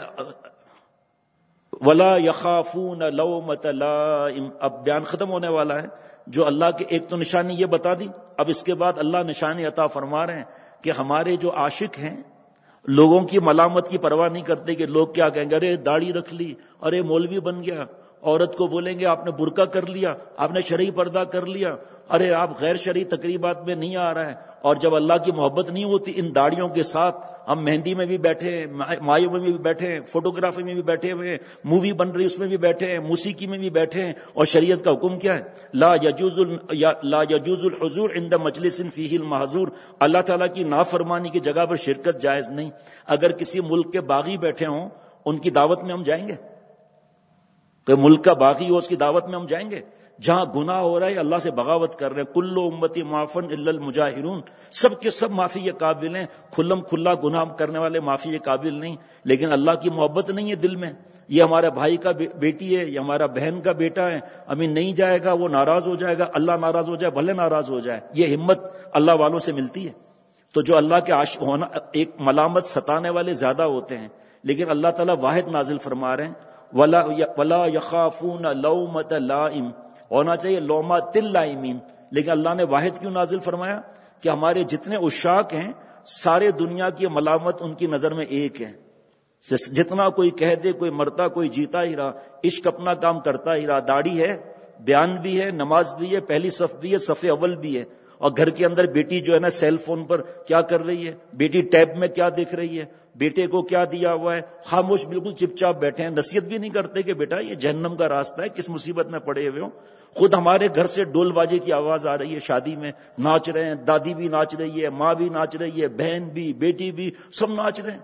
ولا یخافون لومۃ لائم. اب بیان ختم ہونے والا ہے. جو اللہ کے ایک تو نشانی یہ بتا دی، اب اس کے بعد اللہ نشانی عطا فرما رہے ہیں کہ ہمارے جو عاشق ہیں لوگوں کی ملامت کی پرواہ نہیں کرتے کہ لوگ کیا کہیں گے، ارے داڑھی رکھ لی، ارے مولوی بن گیا. عورت کو بولیں گے آپ نے برقع کر لیا، آپ نے شرعی پردہ کر لیا، ارے آپ غیر شرعی تقریبات میں نہیں آ رہا ہے. اور جب اللہ کی محبت نہیں ہوتی ان داڑیوں کے ساتھ ہم مہندی میں بھی بیٹھے ہیں، مایوں میں بھی بیٹھے ہیں، فوٹوگرافی میں بھی بیٹھے ہوئے ہیں، مووی بن رہی اس میں بھی بیٹھے ہیں، موسیقی میں بھی بیٹھے ہیں. اور شریعت کا حکم کیا ہے؟ لا یجوز لا یجوز الحضور عند مجلس فیہ المحظور. اللہ تعالیٰ کی نافرمانی کی جگہ پر شرکت جائز نہیں. اگر کسی ملک کے باغی بیٹھے ہوں ان کی دعوت میں ہم جائیں گے؟ کہ ملک کا باغی ہو اس کی دعوت میں ہم جائیں گے؟ جہاں گناہ ہو رہا ہے اللہ سے بغاوت کر رہے ہیں. کل امتی معافن الا المجاہرون. سب کے سب معافی کے قابل ہیں، کھلم کھلا گناہ کرنے والے معافی کے قابل نہیں. لیکن اللہ کی محبت نہیں ہے دل میں. یہ ہمارا بھائی کا بیٹی ہے، یہ ہمارا بہن کا بیٹا ہے، ہمیں نہیں جائے گا وہ ناراض ہو جائے گا، اللہ ناراض ہو جائے بھلے ناراض ہو جائے. یہ ہمت اللہ والوں سے ملتی ہے. تو جو اللہ کے عاشق ہونا، ایک ملامت ستانے والے زیادہ ہوتے ہیں، لیکن اللہ تعالیٰ واحد نازل فرما رہے ہیں ولا ولا یخافون لومۃ لائم. ہونا چاہیے لومۃ اللائمین، لیکن اللہ نے واحد کیوں نازل فرمایا؟ کہ ہمارے جتنے عشاق ہیں سارے دنیا کی ملامت ان کی نظر میں ایک ہے. جتنا کوئی کہہ دے، کوئی مرتا کوئی جیتا ہی رہا، عشق اپنا کام کرتا ہی رہا. داڑھی ہے، بیان بھی ہے، نماز بھی ہے، پہلی صف بھی ہے، صف اول بھی ہے. اور گھر کے اندر بیٹی جو ہے نا سیل فون پر کیا کر رہی ہے، بیٹی ٹیب میں کیا دیکھ رہی ہے، بیٹے کو کیا دیا ہوا ہے، خاموش بالکل چپ چاپ بیٹھے ہیں. نصیحت بھی نہیں کرتے کہ بیٹا یہ جہنم کا راستہ ہے، کس مصیبت میں پڑے ہوئے ہو. خود ہمارے گھر سے ڈول باجے کی آواز آ رہی ہے، شادی میں ناچ رہے ہیں، دادی بھی ناچ رہی ہے، ماں بھی ناچ رہی ہے، بہن بھی، بیٹی بھی، سب ناچ رہے ہیں.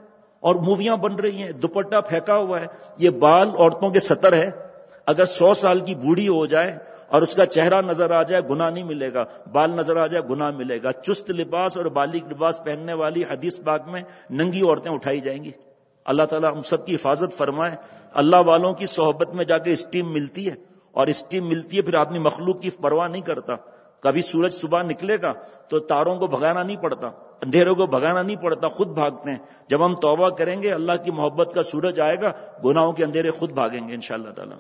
और मूवियां बन रही हैं, दुपट्टा फेंका हुआ है, ये बाल औरतों के सतर है। अगर सौ साल की बूढ़ी हो जाए और उसका चेहरा नजर आ जाए गुनाह नहीं मिलेगा, बाल नजर आ जाए गुनाह मिलेगा। चुस्त लिबास और बालिग लिबास पहनने वाली हदीस पाक में नंगी औरतें उठाई जाएंगी। अल्लाह ताला हम सब की हिफाजत फरमाए। अल्लाह वालों की सोहबत में जाके स्टीम मिलती है, और स्टीम मिलती है फिर आदमी मखलूक की परवाह नहीं करता। कभी सूरज सुबह निकलेगा तो तारों को भगाना नहीं पड़ता, अंधेरों को भगाना नहीं पड़ता, खुद भागते हैं। जब हम तौबा करेंगे अल्लाह की मोहब्बत का सूरज आएगा, गुनाहों के अंधेरे खुद भागेंगे इंशाअल्लाह ताला।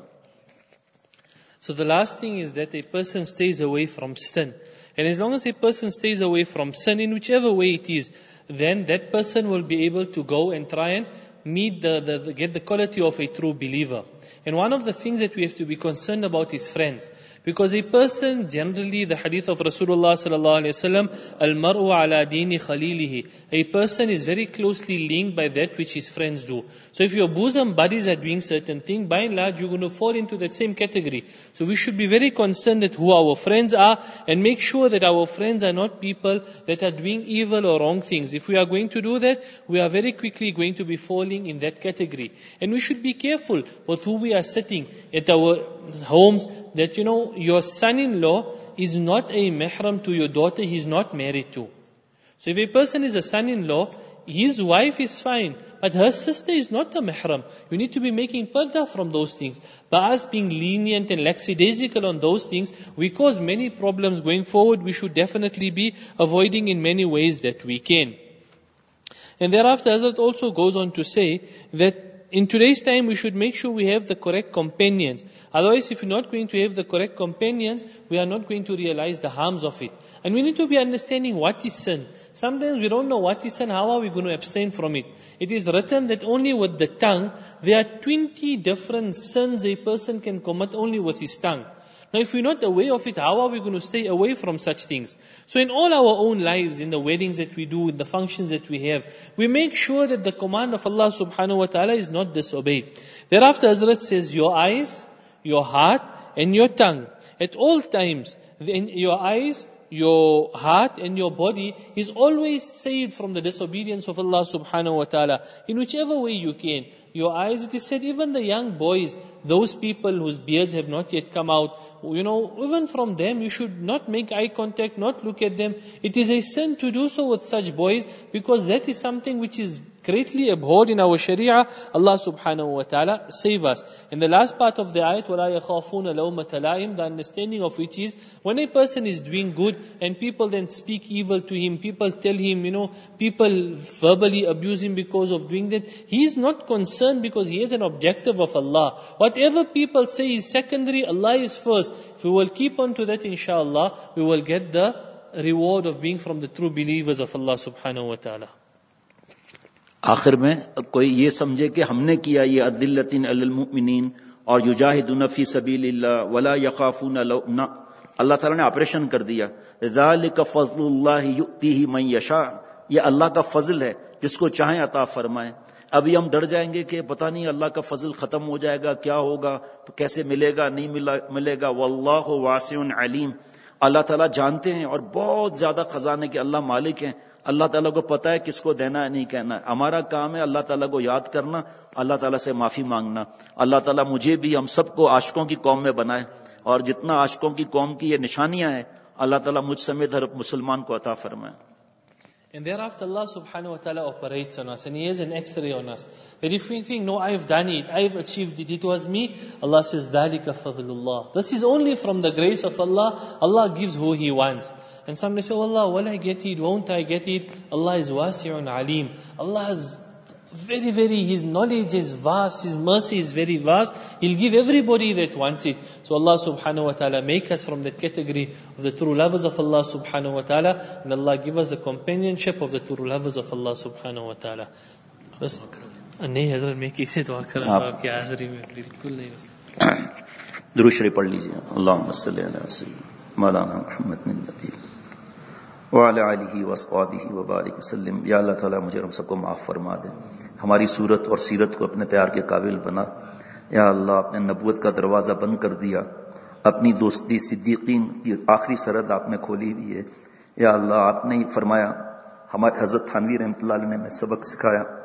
So the last thing is that a person stays away from sin. And as long as a person stays away from sin, in whichever way it is, then that person will be able to go and try and meet the, the, the get the quality of a true believer. And one of the things that we have to be concerned about is friends. Because a person, generally, the hadith of Rasulullah sallallahu alaihi wasallam, al-mar'u ala dini khalilihi, a person is very closely linked by that which his friends do. So if your bosom buddies are doing certain things, by and large you're going to fall into that same category. So we should be very concerned at who our friends are, and make sure that our friends are not people that are doing evil or wrong things. If we are going to do that, we are very quickly going to be falling in that category. And we should be careful with who we are sitting at our homes, that you know, your son-in-law is not a mahram to your daughter, he is not married to. So if a person is a son-in-law, his wife is fine, but her sister is not a mahram. You need to be making parda from those things. By us being lenient and lackadaisical on those things, we cause many problems going forward. We should definitely be avoiding in many ways that we can. And thereafter, Hazrat also goes on to say that in today's time, we should make sure we have the correct companions. Otherwise, if we're not going to have the correct companions, we are not going to realize the harms of it. And we need to be understanding what is sin. Sometimes we don't know what is sin, how are we going to abstain from it? It is written that only with the tongue, there are twenty different sins a person can commit only with his tongue. Now, if we're not aware of it, how are we going to stay away from such things? So in all our own lives, in the weddings that we do, in the functions that we have, we make sure that the command of Allah subhanahu wa ta'ala is not disobeyed. Thereafter, Hazrat says, your eyes, your heart, and your tongue. At all times, your eyes, your heart and your body is always saved from the disobedience of Allah subhanahu wa ta'ala. In whichever way you can. Your eyes, it is said, even the young boys, those people whose beards have not yet come out, you know, even from them, you should not make eye contact, not look at them. It is a sin to do so with such boys, because that is something which is greatly abhorred in our Sharia. Allah subhanahu wa ta'ala save us. In the last part of the ayat, وَلَا يَخَافُونَ لَوْمَةَ لَائِمٍ, the understanding of which is, when a person is doing good and people then speak evil to him, people tell him, you know, people verbally abuse him because of doing that, he is not concerned because he has an objective of Allah. Whatever people say is secondary, Allah is first. If we will keep on to that, inshallah, we will get the reward of being from the true believers of Allah subhanahu wa ta'ala. आखिर में कोई ये समझे कि हमने किया ये अदिल्लतिन अलल मुमिनीन और युजाहिदुन फी सबीलिल्लाह वला यखाफून लौना, अल्लाह ताला ने ऑपरेशन कर दिया। ज़ालिका फ़ज़लुल्लाहि युअतीहि मन यशा, ये अल्लाह का फजल है, जिसको चाहे अता फरमाए। अभी हम डर जाएंगे कि पता नहीं अल्लाह का फजल खत्म हो जाएगा, क्या होगा, तो कैसे मिलेगा, नहीं मिला मिलेगा। वल्लाहु वासिउन अलीम, अल्लाह ताला जानते हैं और बहुत ज्यादा खजाने के अल्लाह मालिक हैं। अल्लाह ताला को पता है किसको देना है, नहीं कहना है। हमारा काम है अल्लाह ताला को याद करना, अल्लाह ताला से माफी मांगना। अल्लाह ताला मुझे भी हम सबको आशिकों की कौम में बनाए, और जितना आशिकों की कौम की ये निशानियां हैं, अल्लाह ताला मुझ समेत हर मुसलमान को अता फरमाए। And thereafter Allah subhanahu wa ta'ala operates on us, and He has an x-ray on us. That if we think, no, I've done it, I've achieved it, it was me, Allah says, ذَلِكَ فَضْلُ اللَّهِ. This is only from the grace of Allah. Allah gives who He wants. And some may say, oh Allah, will I get it, won't I get it? Allah is wasi'un alim. Allah is very, very, His knowledge is vast, His mercy is very vast. He'll give everybody that wants it. So Allah subhanahu wa ta'ala make us from that category of the true lovers of Allah subhanahu wa ta'ala. And Allah give us the companionship of the true lovers of Allah subhanahu wa ta'ala. बस नहीं हज़रत मैं किसे दुआ कर रहा हूँ आपकी हाज़िरी में बिल्कुल नहीं बस दुरूद शरीफ पढ़ लीजिए। अल्लाहुम्मा सल्ली अला सय्यिदिना मौलाना मुहम्मद नबी व अला आलिहि व अस्हाबिहि व बारिक वसल्लम। या अल्लाह ताला मुझे हम सबको माफ़ फरमा दे, हमारी सूरत और सीरत को अपने प्यार के काबिल बना। या अल्लाह, आपने नबूवत का दरवाज़ा बंद कर दिया, अपनी दोस्ती सिद्दीकीन की आखिरी सरहद आपने खोली हुई है। या अल्लाह, आपने ही फरमाया, हमारे हज़रत थानवी रहमतुल्लाह अलैह ने हमें सबक सिखाया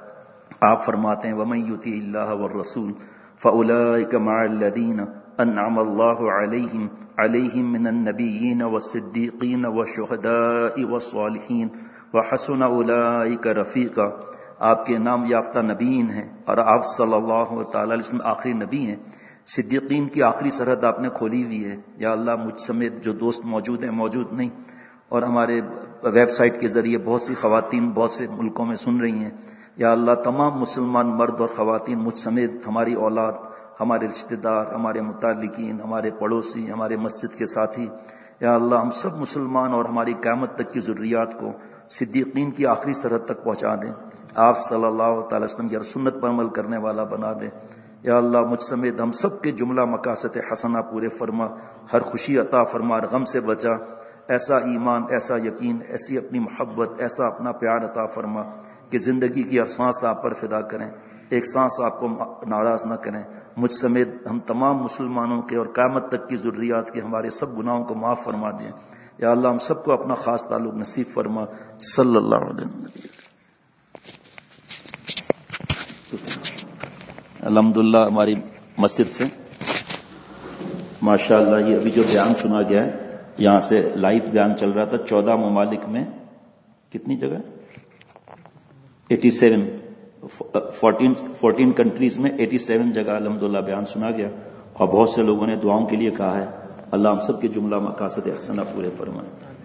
آپ فرماتے ہیں وَمَن يُطِعِ اللَّهَ وَالرَّسُولَ فَأُولَٰئِكَ مَعَ الَّذِينَ أَنْعَمَ اللَّهُ عَلَيْهِمْ عَلَيْهِمْ مِنَ النَّبِيِّينَ وَالصِّدِّيقِينَ وَالشُّهَدَاءِ وَالصَّالِحِينَ وَحَسُنَ أُولَٰئِكَ رَفِيقًا. آپ کے نام یافتہ نبیین ہیں اور آپ صلی اللہ تعالی علیہ وسلم آخری نبی ہیں. صدیقین کی آخری سرحد آپ نے کھولی ہوئی ہے. یا اللہ مجھ سمیت جو دوست موجود ہیں موجود نہیں اور ہمارے ویب سائٹ کے ذریعے بہت سی خواتین بہت سے ملکوں میں سن رہی ہیں. یا اللہ تمام مسلمان مرد اور خواتین مجھ سمیت ہماری اولاد، ہمارے رشتہ دار، ہمارے متعلقین، ہمارے پڑوسی، ہمارے مسجد کے ساتھی، یا اللہ ہم سب مسلمان اور ہماری قیامت تک کی ذریات کو صدیقین کی آخری سرحد تک پہنچا دیں. آپ صلی اللہ تعالی وسلم کی سنت پر عمل کرنے والا بنا دیں. یا اللہ مجھ سمیت ہم سب کے جملہ مقاصد حسنہ پورے فرما، ہر خوشی عطا فرما، ہر غم سے بچا. ایسا ایمان، ایسا یقین، ایسی اپنی محبت، ایسا اپنا پیار عطا فرما کہ زندگی کی ہر سانس آپ پر فدا کریں، ایک سانس آپ کو ناراض نہ کریں. مجھ سمیت ہم تمام مسلمانوں کے اور قیامت تک کی ذریات کے ہمارے سب گناہوں کو معاف فرما دیں. یا اللہ ہم سب کو اپنا خاص تعلق نصیب فرما. صلی اللہ علیہ وسلم. الحمدللہ ہماری مسجد سے ماشاءاللہ یہ ابھی جو بیان سنا گیا ہے یہاں سے لائیو بیان چل رہا تھا. چودہ ممالک میں کتنی جگہ eighty seven fourteen fourteen countries میں ایٹی سیون جگہ الحمدللہ بیان سنا گیا اور بہت سے لوگوں نے دعاؤں کے لیے کہا ہے. اللہ ہم سب کے جملہ مقاصد حسنہ پورے فرمائے.